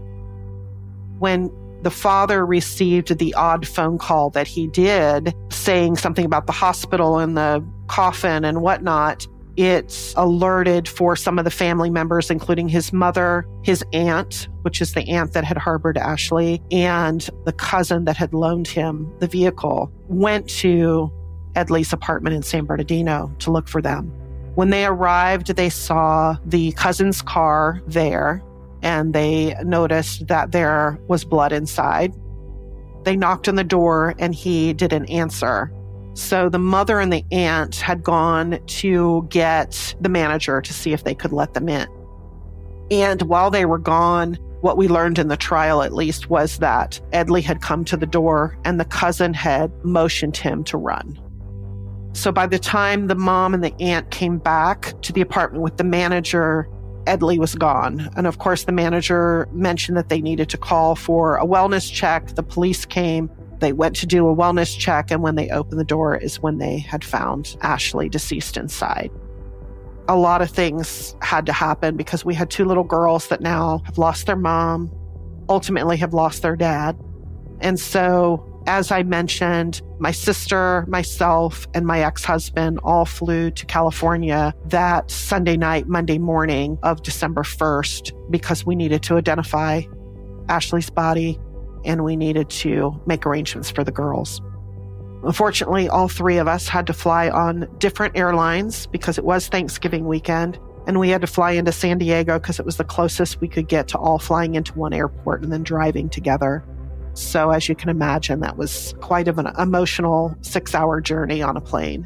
When the father received the odd phone call that he did, saying something about the hospital and the coffin and whatnot, It alerted for some of the family members, including his mother, his aunt, which is the aunt that had harbored Ashley, and the cousin that had loaned him the vehicle, went to Edley's apartment in San Bernardino to look for them. When they arrived, they saw the cousin's car there, and they noticed that there was blood inside. They knocked on the door, and he didn't answer. So the mother and the aunt had gone to get the manager to see if they could let them in. And while they were gone, what we learned in the trial, at least, was that Edley had come to the door and the cousin had motioned him to run. So by the time the mom and the aunt came back to the apartment with the manager, Edley was gone. And of course, the manager mentioned that they needed to call for a wellness check. The police came. They went to do a wellness check, and when they opened the door is when they had found Ashley deceased inside. A lot of things had to happen because we had two little girls that now have lost their mom, ultimately have lost their dad. And so, as I mentioned, my sister, myself, and my ex-husband all flew to California that Sunday night, Monday morning of December first, because we needed to identify Ashley's body and we needed to make arrangements for the girls. Unfortunately, all three of us had to fly on different airlines because it was Thanksgiving weekend, and we had to fly into San Diego because it was the closest we could get to all flying into one airport and then driving together. So as you can imagine, that was quite of an emotional six-hour journey on a plane.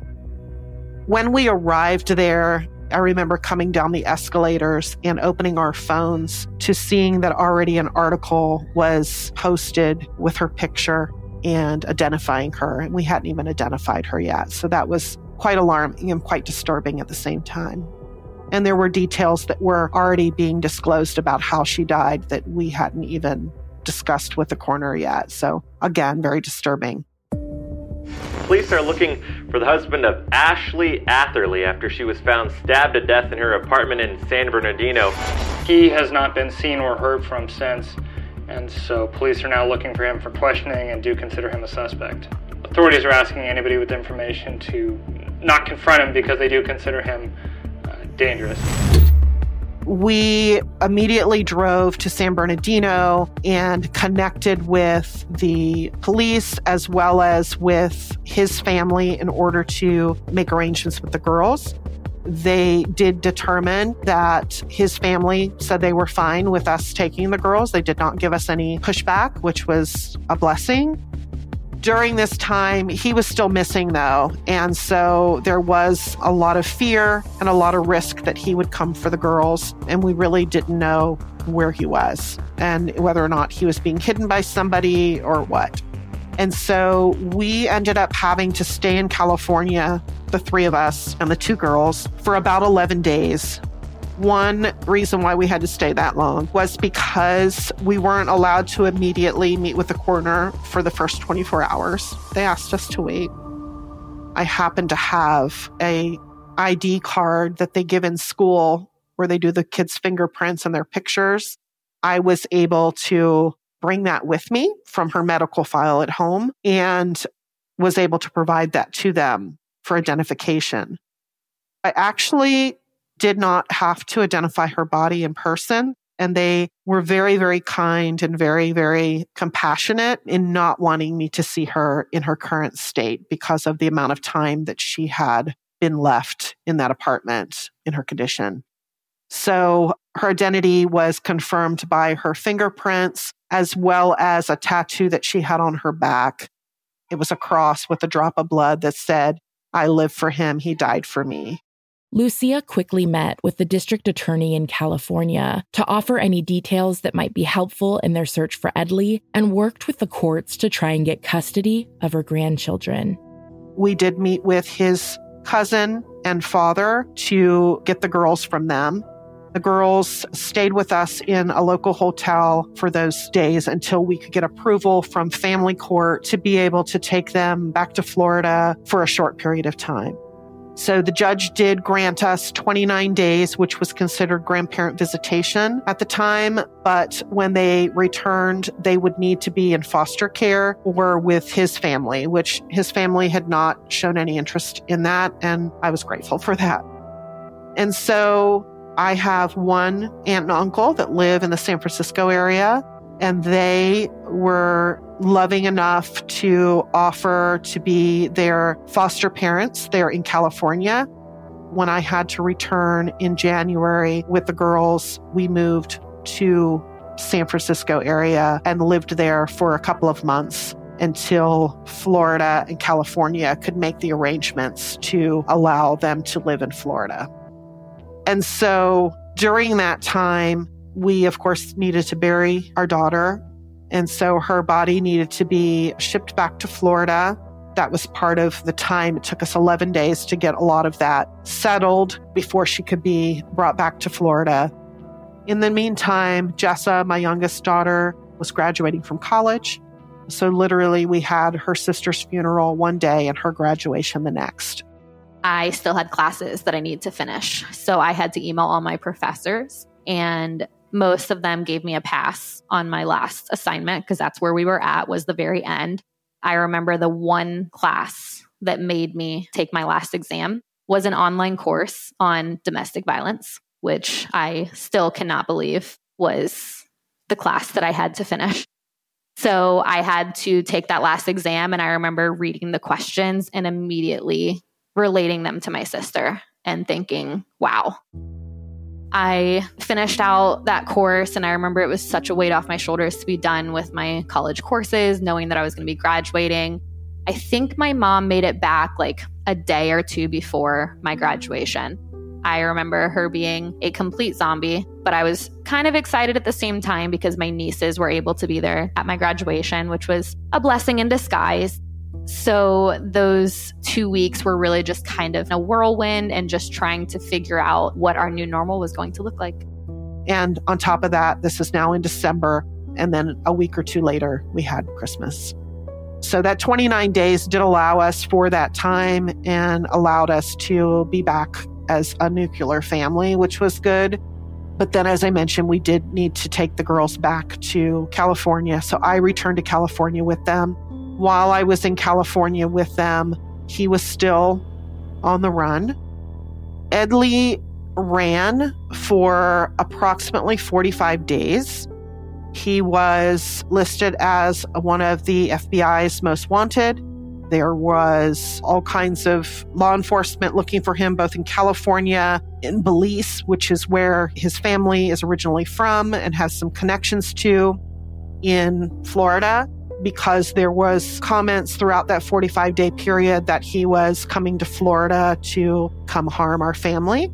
When we arrived there, I remember coming down the escalators and opening our phones to seeing that already an article was posted with her picture and identifying her. And we hadn't even identified her yet. So that was quite alarming and quite disturbing at the same time. And there were details that were already being disclosed about how she died that we hadn't even discussed with the coroner yet. So again, very disturbing. Police are looking for the husband of Ashley Atherley after she was found stabbed to death in her apartment in San Bernardino. He has not been seen or heard from since, and so police are now looking for him for questioning and do consider him a suspect. Authorities are asking anybody with information to not confront him because they do consider him uh, dangerous. We immediately drove to San Bernardino and connected with the police as well as with his family in order to make arrangements with the girls. They did determine that his family said they were fine with us taking the girls. They did not give us any pushback, which was a blessing. During this time, he was still missing, though, and so there was a lot of fear and a lot of risk that he would come for the girls, and we really didn't know where he was and whether or not he was being hidden by somebody or what. And so we ended up having to stay in California, the three of us and the two girls, for about eleven days. One reason why we had to stay that long was because we weren't allowed to immediately meet with the coroner for the first twenty-four hours. They asked us to wait. I happened to have a I D card that they give in school where they do the kids' fingerprints and their pictures. I was able to bring that with me from her medical file at home and was able to provide that to them for identification. I actually did not have to identify her body in person. And they were very, very kind and very, very compassionate in not wanting me to see her in her current state because of the amount of time that she had been left in that apartment in her condition. So her identity was confirmed by her fingerprints as well as a tattoo that she had on her back. It was a cross with a drop of blood that said, "I live for him, he died for me." Lucia quickly met with the district attorney in California to offer any details that might be helpful in their search for Edley and worked with the courts to try and get custody of her grandchildren. We did meet with his cousin and father to get the girls from them. The girls stayed with us in a local hotel for those days until we could get approval from family court to be able to take them back to Florida for a short period of time. So the judge did grant us twenty-nine days, which was considered grandparent visitation at the time. But when they returned, they would need to be in foster care or with his family, which his family had not shown any interest in that. And I was grateful for that. And so I have one aunt and uncle that live in the San Francisco area, and they were loving enough to offer to be their foster parents there in California. When I had to return in January with the girls, we moved to San Francisco area and lived there for a couple of months until Florida and California could make the arrangements to allow them to live in Florida. And so during that time, we, of course, needed to bury our daughter. And so her body needed to be shipped back to Florida. That was part of the time. It took us eleven days to get a lot of that settled before she could be brought back to Florida. In the meantime, Jessa, my youngest daughter, was graduating from college. So literally we had her sister's funeral one day and her graduation the next. I still had classes that I needed to finish. So I had to email all my professors, and most of them gave me a pass on my last assignment because that's where we were at, was the very end. I remember the one class that made me take my last exam was an online course on domestic violence, which I still cannot believe was the class that I had to finish. So I had to take that last exam, and I remember reading the questions and immediately relating them to my sister and thinking, wow. I finished out that course, and I remember it was such a weight off my shoulders to be done with my college courses, knowing that I was going to be graduating. I think my mom made it back like a day or two before my graduation. I remember her being a complete zombie, but I was kind of excited at the same time because my nieces were able to be there at my graduation, which was a blessing in disguise. So those two weeks were really just kind of a whirlwind and just trying to figure out what our new normal was going to look like. And on top of that, this is now in December. And then a week or two later, we had Christmas. So that twenty-nine days did allow us for that time and allowed us to be back as a nuclear family, which was good. But then, as I mentioned, we did need to take the girls back to California. So I returned to California with them. While I was in California with them, he was still on the run. Edley ran for approximately forty-five days. He was listed as one of the F B I's most wanted. There was all kinds of law enforcement looking for him, both in California, in Belize, which is where his family is originally from and has some connections to, in Florida, because there was comments throughout that forty-five day period that he was coming to Florida to come harm our family.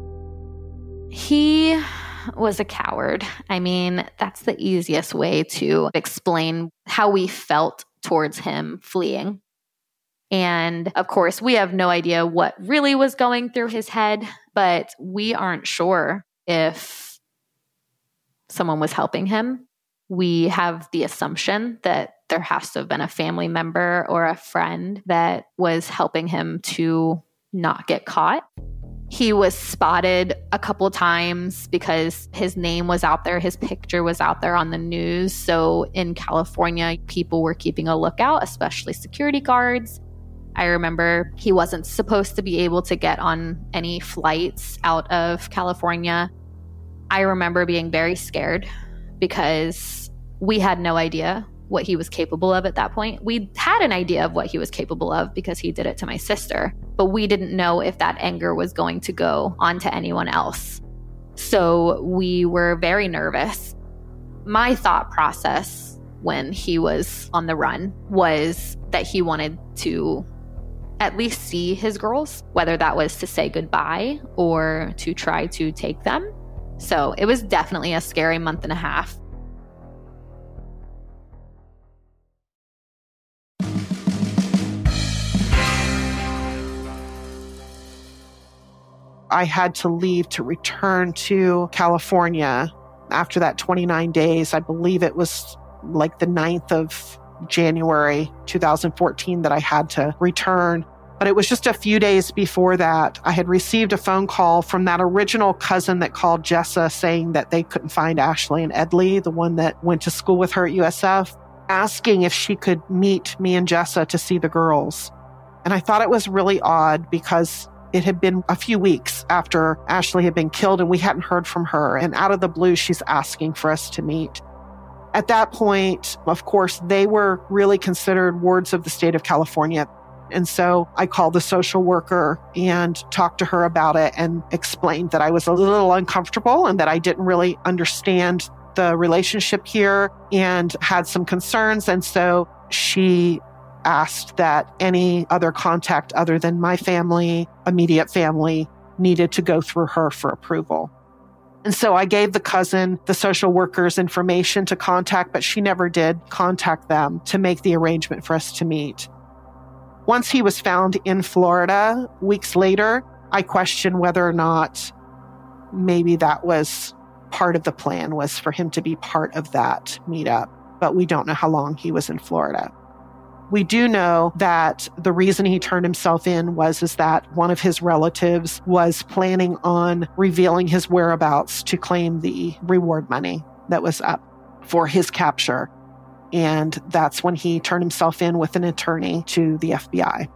He was a coward. I mean, that's the easiest way to explain how we felt towards him fleeing. And of course, we have no idea what really was going through his head, but we aren't sure if someone was helping him. We have the assumption that there has to have been a family member or a friend that was helping him to not get caught. He was spotted a couple times because his name was out there, his picture was out there on the news. So in California, people were keeping a lookout, especially security guards. I remember he wasn't supposed to be able to get on any flights out of California. I remember being very scared because we had no idea what he was capable of at that point. We had an idea of what he was capable of because he did it to my sister, but we didn't know if that anger was going to go on to anyone else. So we were very nervous. My thought process when he was on the run was that he wanted to at least see his girls, whether that was to say goodbye or to try to take them. So it was definitely a scary month and a half. I had to leave to return to California after that twenty-nine days. I believe it was like the ninth of January two thousand fourteen that I had to return. But it was just a few days before that, I had received a phone call from that original cousin that called Jessa saying that they couldn't find Ashley and Edley, the one that went to school with her at U S F, asking if she could meet me and Jessa to see the girls. And I thought it was really odd because It had been a few weeks after Ashley had been killed and we hadn't heard from her. And out of the blue, she's asking for us to meet. At that point, of course, they were really considered wards of the state of California. And so I called the social worker and talked to her about it and explained that I was a little uncomfortable and that I didn't really understand the relationship here and had some concerns. And so she asked that any other contact other than my family, immediate family, needed to go through her for approval. And so I gave the cousin the social worker's information to contact, but she never did contact them to make the arrangement for us to meet. Once he was found in Florida, weeks later, I questioned whether or not maybe that was part of the plan, was for him to be part of that meetup. But we don't know how long he was in Florida. We do know that the reason he turned himself in was is that one of his relatives was planning on revealing his whereabouts to claim the reward money that was up for his capture. And that's when he turned himself in with an attorney to the F B I.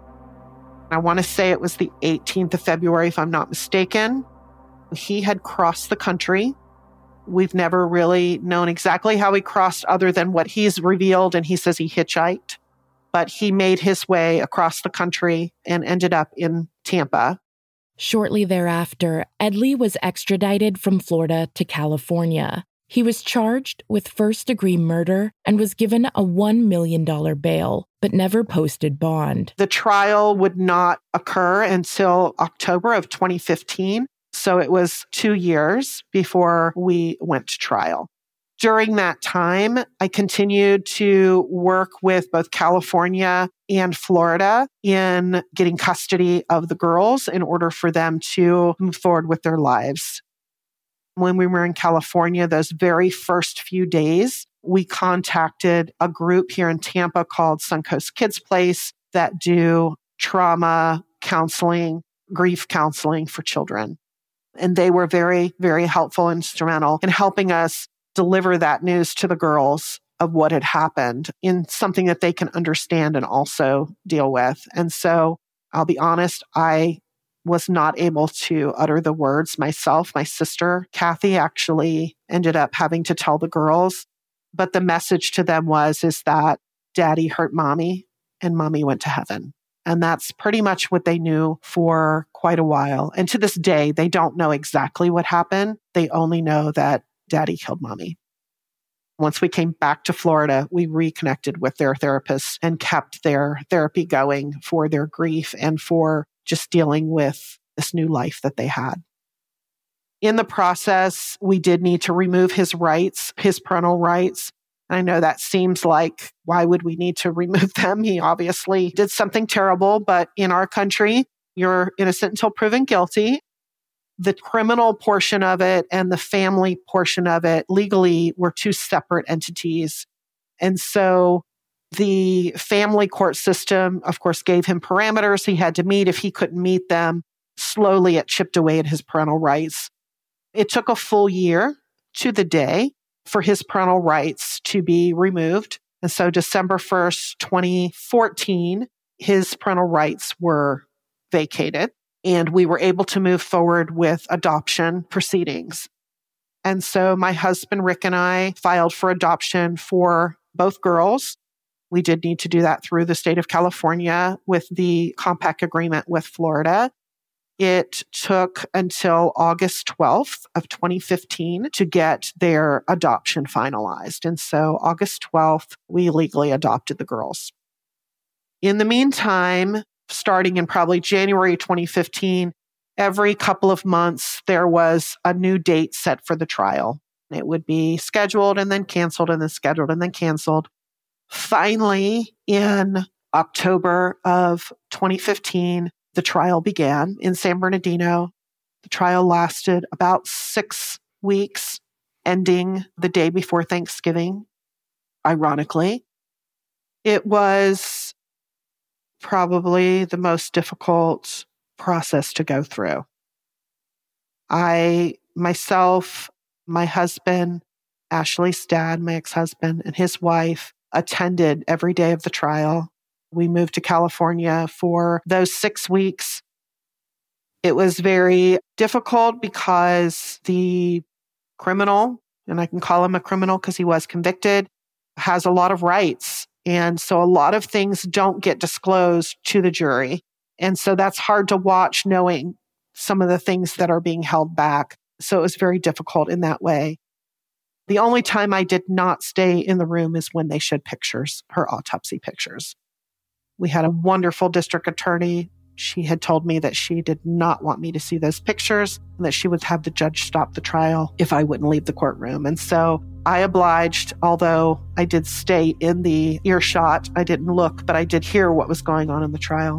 I want to say it was the eighteenth of February, if I'm not mistaken. He had crossed the country. We've never really known exactly how he crossed other than what he's revealed, and he says he hitchhiked. But he made his way across the country and ended up in Tampa. Shortly thereafter, Edley was extradited from Florida to California. He was charged with first-degree murder and was given a one million dollars bail, but never posted bond. The trial would not occur until October of twenty fifteen, so it was two years before we went to trial. During that time, I continued to work with both California and Florida in getting custody of the girls in order for them to move forward with their lives. When we were in California, those very first few days, we contacted a group here in Tampa called Suncoast Kids Place that do trauma counseling, grief counseling for children. And they were very, very helpful, instrumental in helping us deliver that news to the girls of what had happened in something that they can understand and also deal with. And so I'll be honest, I was not able to utter the words myself. My sister, Kathy, actually ended up having to tell the girls. But the message to them was, is that daddy hurt mommy and mommy went to heaven. And that's pretty much what they knew for quite a while. And to this day, they don't know exactly what happened. They only know that daddy killed mommy. Once we came back to Florida, we reconnected with their therapists and kept their therapy going for their grief and for just dealing with this new life that they had. In the process, we did need to remove his rights, his parental rights. I know that seems like, why would we need to remove them? He obviously did something terrible, but in our country, you're innocent until proven guilty. The criminal portion of it and the family portion of it legally were two separate entities. And so the family court system, of course, gave him parameters he had to meet. If he couldn't meet them, slowly it chipped away at his parental rights. It took a full year to the day for his parental rights to be removed. And so December first, twenty fourteen, his parental rights were vacated. And we were able to move forward with adoption proceedings. And so my husband, Rick, and I filed for adoption for both girls. We did need to do that through the state of California with the compact agreement with Florida. It took until August twelfth of twenty fifteen to get their adoption finalized. And so August twelfth, we legally adopted the girls. In the meantime, starting in probably January twenty fifteen, every couple of months, there was a new date set for the trial. It would be scheduled and then canceled and then scheduled and then canceled. Finally, in October of twenty fifteen, the trial began in San Bernardino. The trial lasted about six weeks, ending the day before Thanksgiving, ironically. It was probably the most difficult process to go through. I, myself, my husband, Ashley's dad, my ex-husband, and his wife attended every day of the trial. We moved to California for those six weeks. It was very difficult because the criminal, and I can call him a criminal because he was convicted, has a lot of rights. And so a lot of things don't get disclosed to the jury. And so that's hard to watch knowing some of the things that are being held back. So it was very difficult in that way. The only time I did not stay in the room is when they showed pictures, her autopsy pictures. We had a wonderful district attorney. She had told me that she did not want me to see those pictures and that she would have the judge stop the trial if I wouldn't leave the courtroom. And so I obliged, although I did stay in the earshot. I didn't look, but I did hear what was going on in the trial.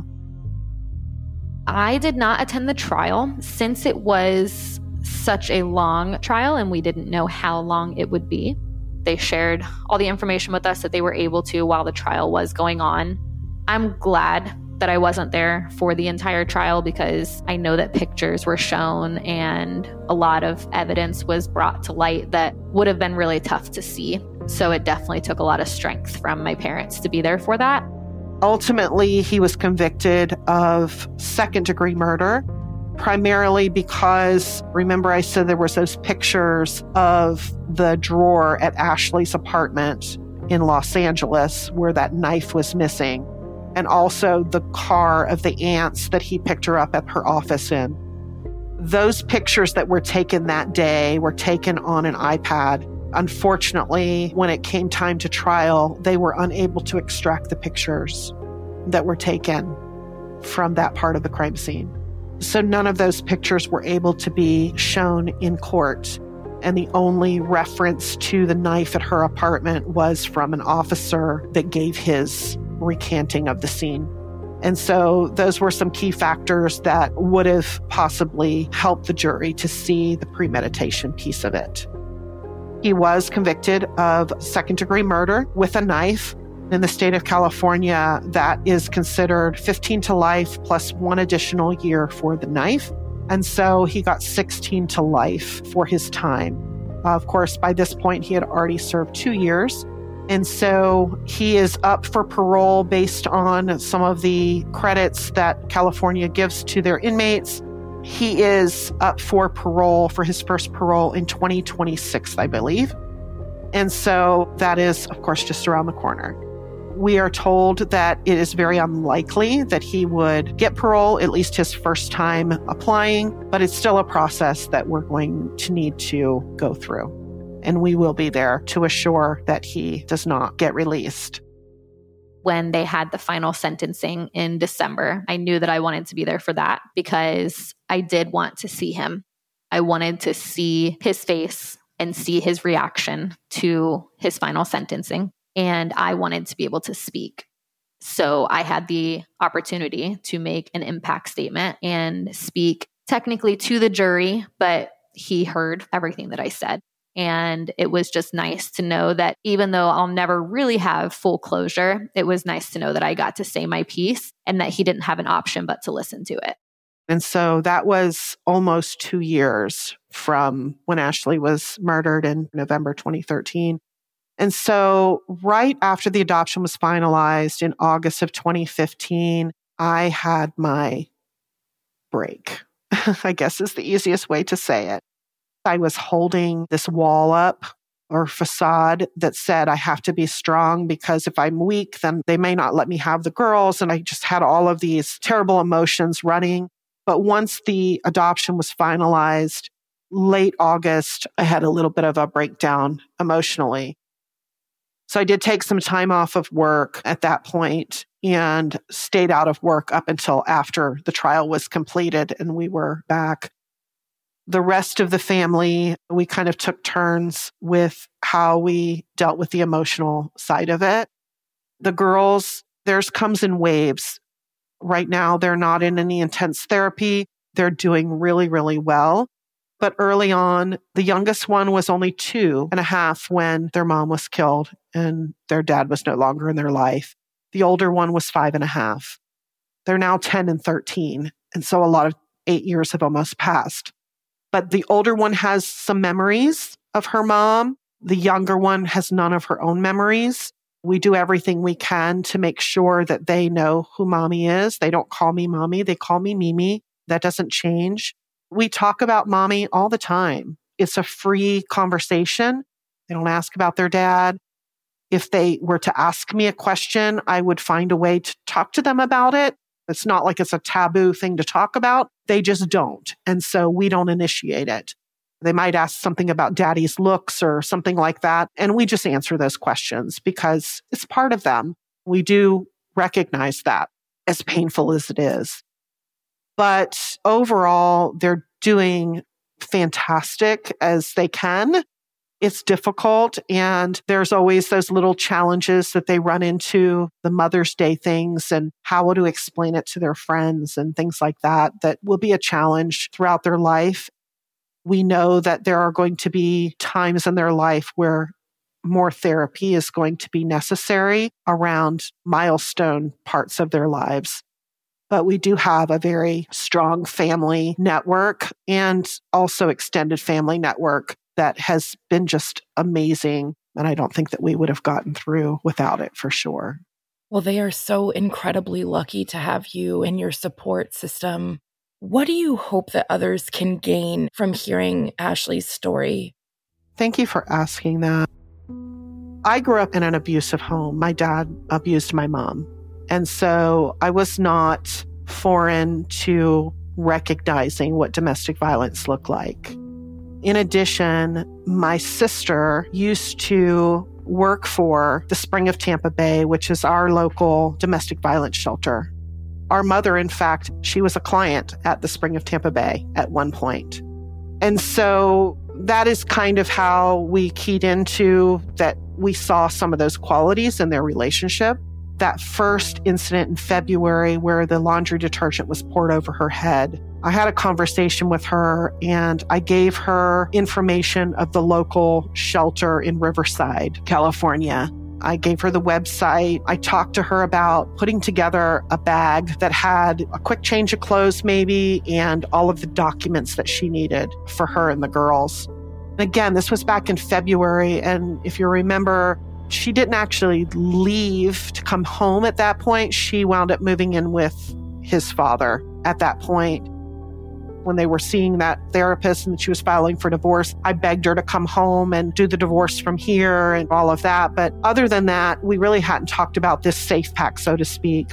I did not attend the trial since it was such a long trial and we didn't know how long it would be. They shared all the information with us that they were able to while the trial was going on. I'm glad that I wasn't there for the entire trial because I know that pictures were shown and a lot of evidence was brought to light that would have been really tough to see. So it definitely took a lot of strength from my parents to be there for that. Ultimately, he was convicted of second-degree murder, primarily because, remember I said there was those pictures of the drawer at Ashley's apartment in Los Angeles where that knife was missing, and also the car of the aunts that he picked her up at her office in. Those pictures that were taken that day were taken on an iPad. Unfortunately, when it came time to trial, they were unable to extract the pictures that were taken from that part of the crime scene. So none of those pictures were able to be shown in court. And the only reference to the knife at her apartment was from an officer that gave his recanting of the scene. And so those were some key factors that would have possibly helped the jury to see the premeditation piece of it. He was convicted of second-degree murder with a knife. In the state of California, that is considered fifteen to life plus one additional year for the knife. And so he got sixteen to life for his time. Uh, of course, by this point, he had already served two years. And so he is up for parole based on some of the credits that California gives to their inmates. He is up for parole for his first parole in twenty twenty-six, I believe. And so that is, of course, just around the corner. We are told that it is very unlikely that he would get parole, at least his first time applying, but it's still a process that we're going to need to go through. And we will be there to assure that he does not get released. When they had the final sentencing in December, I knew that I wanted to be there for that because I did want to see him. I wanted to see his face and see his reaction to his final sentencing. And I wanted to be able to speak. So I had the opportunity to make an impact statement and speak technically to the jury, but he heard everything that I said. And it was just nice to know that even though I'll never really have full closure, it was nice to know that I got to say my piece and that he didn't have an option but to listen to it. And so that was almost two years from when Ashley was murdered in November twenty thirteen. And so right after the adoption was finalized in August of twenty fifteen, I had my break, I guess is the easiest way to say it. I was holding this wall up or facade that said I have to be strong because if I'm weak, then they may not let me have the girls. And I just had all of these terrible emotions running. But once the adoption was finalized, late August, I had a little bit of a breakdown emotionally. So I did take some time off of work at that point and stayed out of work up until after the trial was completed and we were back. The rest of the family, we kind of took turns with how we dealt with the emotional side of it. The girls, theirs comes in waves. Right now, they're not in any intense therapy. They're doing really, really well. But early on, the youngest one was only two and a half when their mom was killed and their dad was no longer in their life. The older one was five and a half. They're now ten and thirteen. And so a lot of eight years have almost passed. But the older one has some memories of her mom. The younger one has none of her own memories. We do everything we can to make sure that they know who mommy is. They don't call me mommy. They call me Mimi. That doesn't change. We talk about mommy all the time. It's a free conversation. They don't ask about their dad. If they were to ask me a question, I would find a way to talk to them about it. It's not like it's a taboo thing to talk about. They just don't. And so we don't initiate it. They might ask something about daddy's looks or something like that. And we just answer those questions because it's part of them. We do recognize that, as painful as it is. But overall, they're doing fantastic as they can. It's difficult, and there's always those little challenges that they run into, the Mother's Day things and how to explain it to their friends and things like that, that will be a challenge throughout their life. We know that there are going to be times in their life where more therapy is going to be necessary around milestone parts of their lives. But we do have a very strong family network and also extended family network that has been just amazing. And I don't think that we would have gotten through without it for sure. Well, they are so incredibly lucky to have you and your support system. What do you hope that others can gain from hearing Ashley's story? Thank you for asking that. I grew up in an abusive home. My dad abused my mom. And so I was not foreign to recognizing what domestic violence looked like. In addition, my sister used to work for the Spring of Tampa Bay, which is our local domestic violence shelter. Our mother, in fact, she was a client at the Spring of Tampa Bay at one point. And so that is kind of how we keyed into that we saw some of those qualities in their relationship. That first incident in February where the laundry detergent was poured over her head, I had a conversation with her and I gave her information of the local shelter in Riverside, California. I gave her the website. I talked to her about putting together a bag that had a quick change of clothes maybe and all of the documents that she needed for her and the girls. And again, this was back in February. And if you remember, she didn't actually leave to come home at that point. She wound up moving in with his father at that point. When they were seeing that therapist and she was filing for divorce, I begged her to come home and do the divorce from here and all of that. But other than that, we really hadn't talked about this safe pack, so to speak.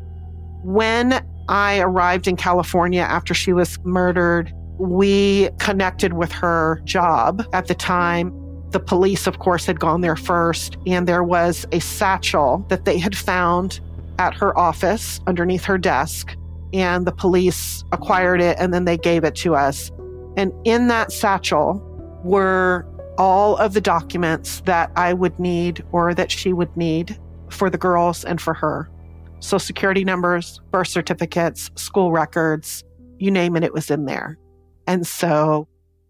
When I arrived in California after she was murdered, we connected with her job at the time. The police, of course, had gone there first, and there was a satchel that they had found at her office underneath her desk. And the police acquired it and then they gave it to us. And in that satchel were all of the documents that I would need or that she would need for the girls and for her. Social security numbers, birth certificates, school records, you name it, it was in there. And so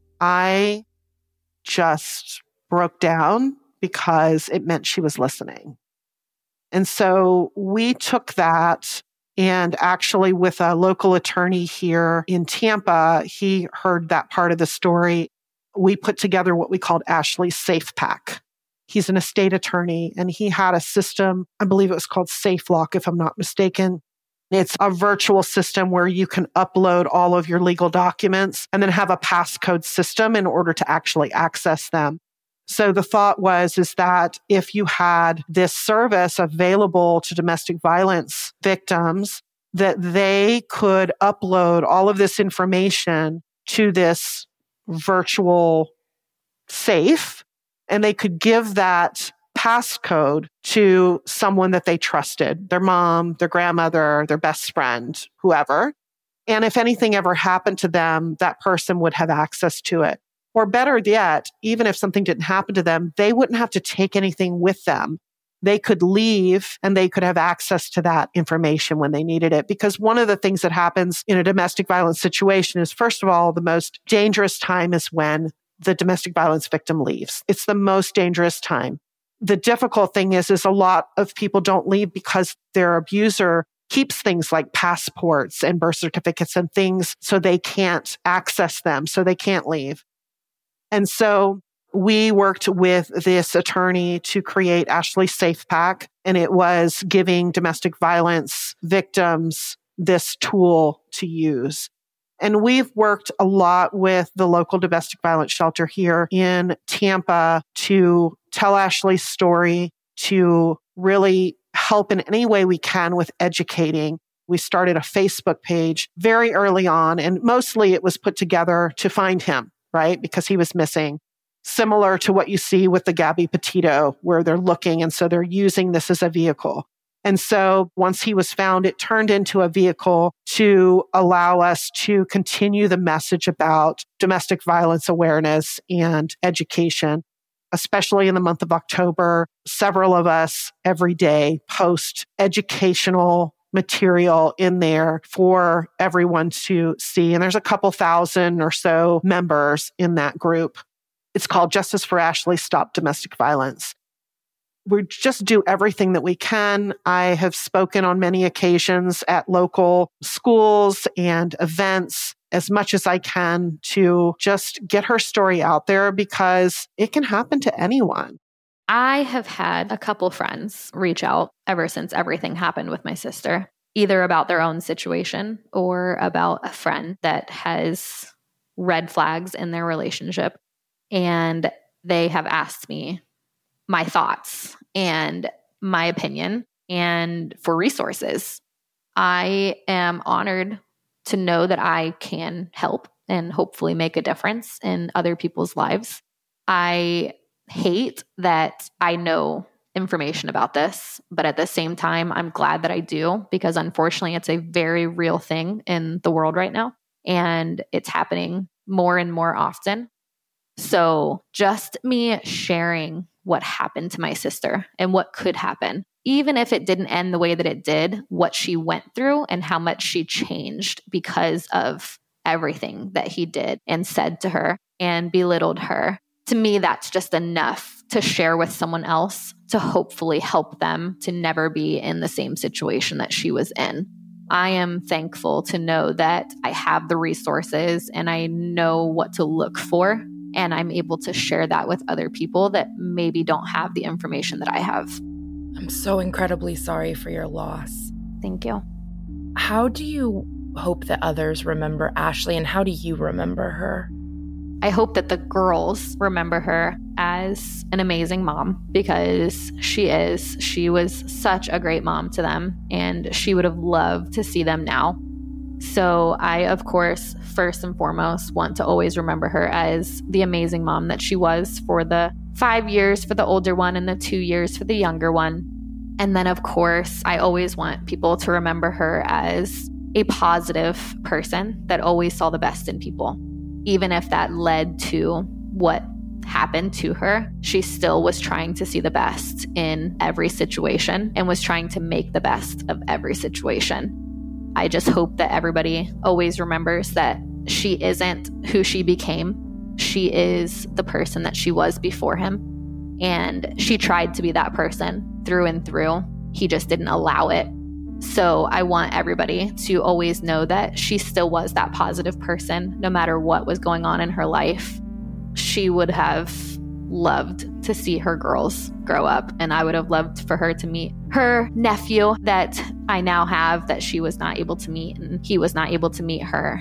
I just broke down because it meant she was listening. And so we took that. And actually, with a local attorney here in Tampa, he heard that part of the story. We put together what we called Ashley's Safe Pack. He's an estate attorney, and he had a system, I believe it was called SafeLock, if I'm not mistaken. It's a virtual system where you can upload all of your legal documents and then have a passcode system in order to actually access them. So the thought was, is that if you had this service available to domestic violence victims, that they could upload all of this information to this virtual safe, and they could give that passcode to someone that they trusted, their mom, their grandmother, their best friend, whoever. And if anything ever happened to them, that person would have access to it. Or better yet, even if something didn't happen to them, they wouldn't have to take anything with them. They could leave and they could have access to that information when they needed it. Because one of the things that happens in a domestic violence situation is, first of all, the most dangerous time is when the domestic violence victim leaves. It's the most dangerous time. The difficult thing is, is a lot of people don't leave because their abuser keeps things like passports and birth certificates and things so they can't access them, so they can't leave. And so we worked with this attorney to create Ashley Safe Pack, and it was giving domestic violence victims this tool to use. And we've worked a lot with the local domestic violence shelter here in Tampa to tell Ashley's story, to really help in any way we can with educating. We started a Facebook page very early on, and mostly it was put together to find him, right? Because he was missing. Similar to what you see with the Gabby Petito, where they're looking, and so they're using this as a vehicle. And so once he was found, it turned into a vehicle to allow us to continue the message about domestic violence awareness and education, especially in the month of October. Several of us every day post educational material in there for everyone to see. And there's a couple thousand or so members in that group. It's called Justice for Ashley, Stop Domestic Violence. We just do everything that we can. I have spoken on many occasions at local schools and events as much as I can to just get her story out there because it can happen to anyone. I have had a couple friends reach out ever since everything happened with my sister, either about their own situation or about a friend that has red flags in their relationship. And they have asked me my thoughts and my opinion and for resources. I am honored to know that I can help and hopefully make a difference in other people's lives. I hate that I know information about this, but at the same time, I'm glad that I do because unfortunately, it's a very real thing in the world right now, and it's happening more and more often. So just me sharing what happened to my sister and what could happen, even if it didn't end the way that it did, what she went through and how much she changed because of everything that he did and said to her and belittled her. To me, that's just enough to share with someone else to hopefully help them to never be in the same situation that she was in. I am thankful to know that I have the resources and I know what to look for. And I'm able to share that with other people that maybe don't have the information that I have. I'm so incredibly sorry for your loss. Thank you. How do you hope that others remember Ashley, and how do you remember her? I hope that the girls remember her as an amazing mom because she is. She was such a great mom to them, and she would have loved to see them now. So I, of course, first and foremost, want to always remember her as the amazing mom that she was for the five years for the older one and the two years for the younger one. And then, of course, I always want people to remember her as a positive person that always saw the best in people. Even if that led to what happened to her, she still was trying to see the best in every situation and was trying to make the best of every situation. I just hope that everybody always remembers that she isn't who she became. She is the person that she was before him. And she tried to be that person through and through. He just didn't allow it. So I want everybody to always know that she still was that positive person, no matter what was going on in her life. She would have loved to see her girls grow up, and I would have loved for her to meet her nephew that I now have that she was not able to meet, and he was not able to meet her.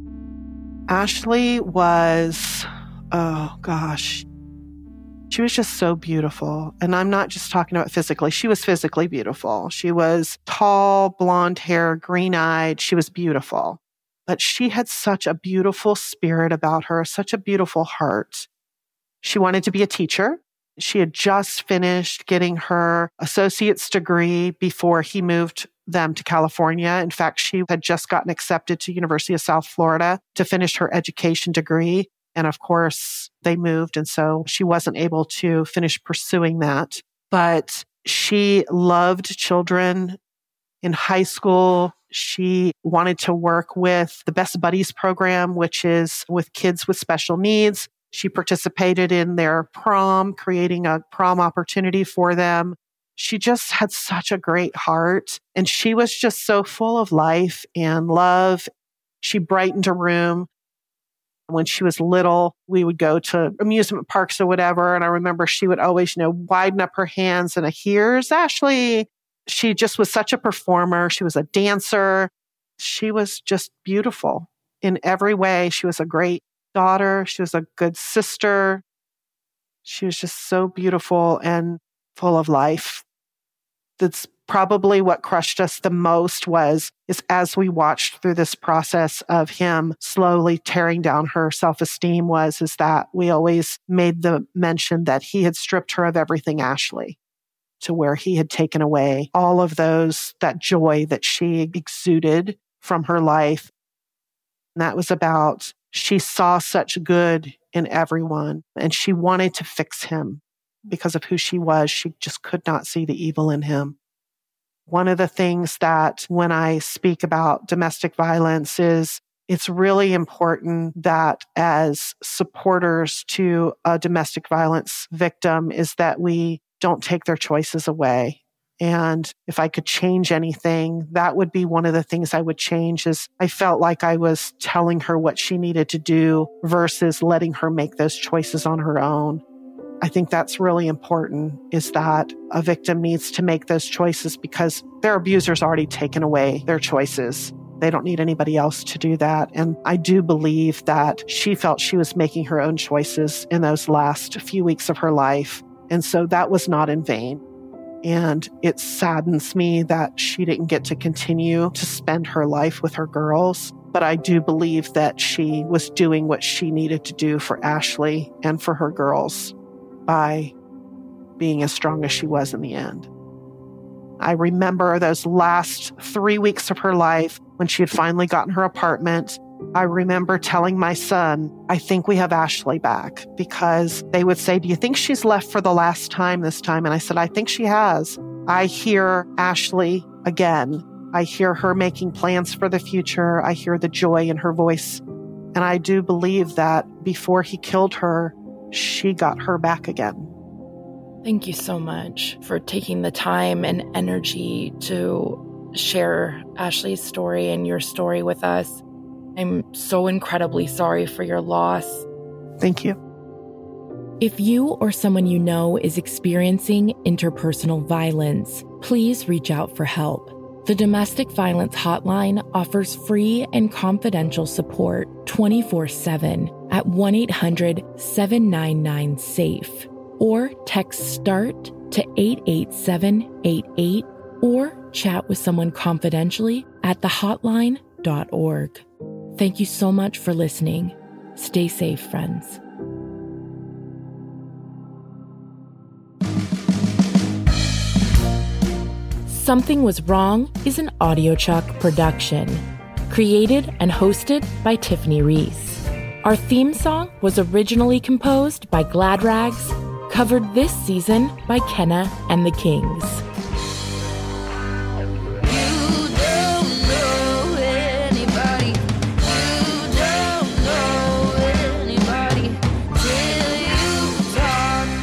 Ashley was, oh gosh, she was just so beautiful. And I'm not just talking about physically. She was physically beautiful. She was tall, blonde hair, green-eyed. She was beautiful. But she had such a beautiful spirit about her, such a beautiful heart. She wanted to be a teacher. She had just finished getting her associate's degree before he moved them to California. In fact, she had just gotten accepted to University of South Florida to finish her education degree. And of course, they moved, and so she wasn't able to finish pursuing that. But she loved children. In high school, she wanted to work with the Best Buddies program, which is with kids with special needs. She participated in their prom, creating a prom opportunity for them. She just had such a great heart, and she was just so full of life and love. She brightened a room. When she was little, we would go to amusement parks or whatever. And I remember she would always, you know, widen up her hands and a, here's Ashley. She just was such a performer. She was a dancer. She was just beautiful. in every way. She was a great daughter. She was a good sister. She was just so beautiful and full of life. That's probably what crushed us the most was is as we watched through this process of him slowly tearing down her self-esteem was is that we always made the mention that he had stripped her of everything Ashley, to where he had taken away all of those, that joy that she exuded from her life. And that was about, she saw such good in everyone and she wanted to fix him because of who she was. She just could not see the evil in him. One of the things that when I speak about domestic violence is it's really important that as supporters to a domestic violence victim is that we don't take their choices away. And if I could change anything, that would be one of the things I would change is I felt like I was telling her what she needed to do versus letting her make those choices on her own. I think that's really important is that a victim needs to make those choices because their abuser's already taken away their choices. They don't need anybody else to do that. And I do believe that she felt she was making her own choices in those last few weeks of her life. And so that was not in vain. And it saddens me that she didn't get to continue to spend her life with her girls. But I do believe that she was doing what she needed to do for Ashley and for her girls by being as strong as she was in the end. I remember those last three weeks of her life when she had finally gotten her apartment. I remember telling my son, I think we have Ashley back, because they would say, do you think she's left for the last time this time? And I said, I think she has. I hear Ashley again. I hear her making plans for the future. I hear the joy in her voice. And I do believe that before he killed her, she got her back again. Thank you so much for taking the time and energy to share Ashley's story and your story with us. I'm so incredibly sorry for your loss. Thank you. If you or someone you know is experiencing interpersonal violence, please reach out for help. The Domestic Violence Hotline offers free and confidential support twenty-four seven at one eight hundred seven nine nine SAFE or text START to eight eight seven eight eight or chat with someone confidentially at the hotline dot org. Thank you so much for listening. Stay safe, friends. Something Was Wrong is an AudioChuck production. Created and hosted by Tiffany Reese. Our theme song was originally composed by Glad Rags, covered this season by Kenna and the Kings.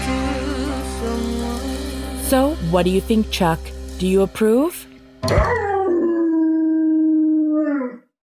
So, what do you think, Chuck? Do you approve?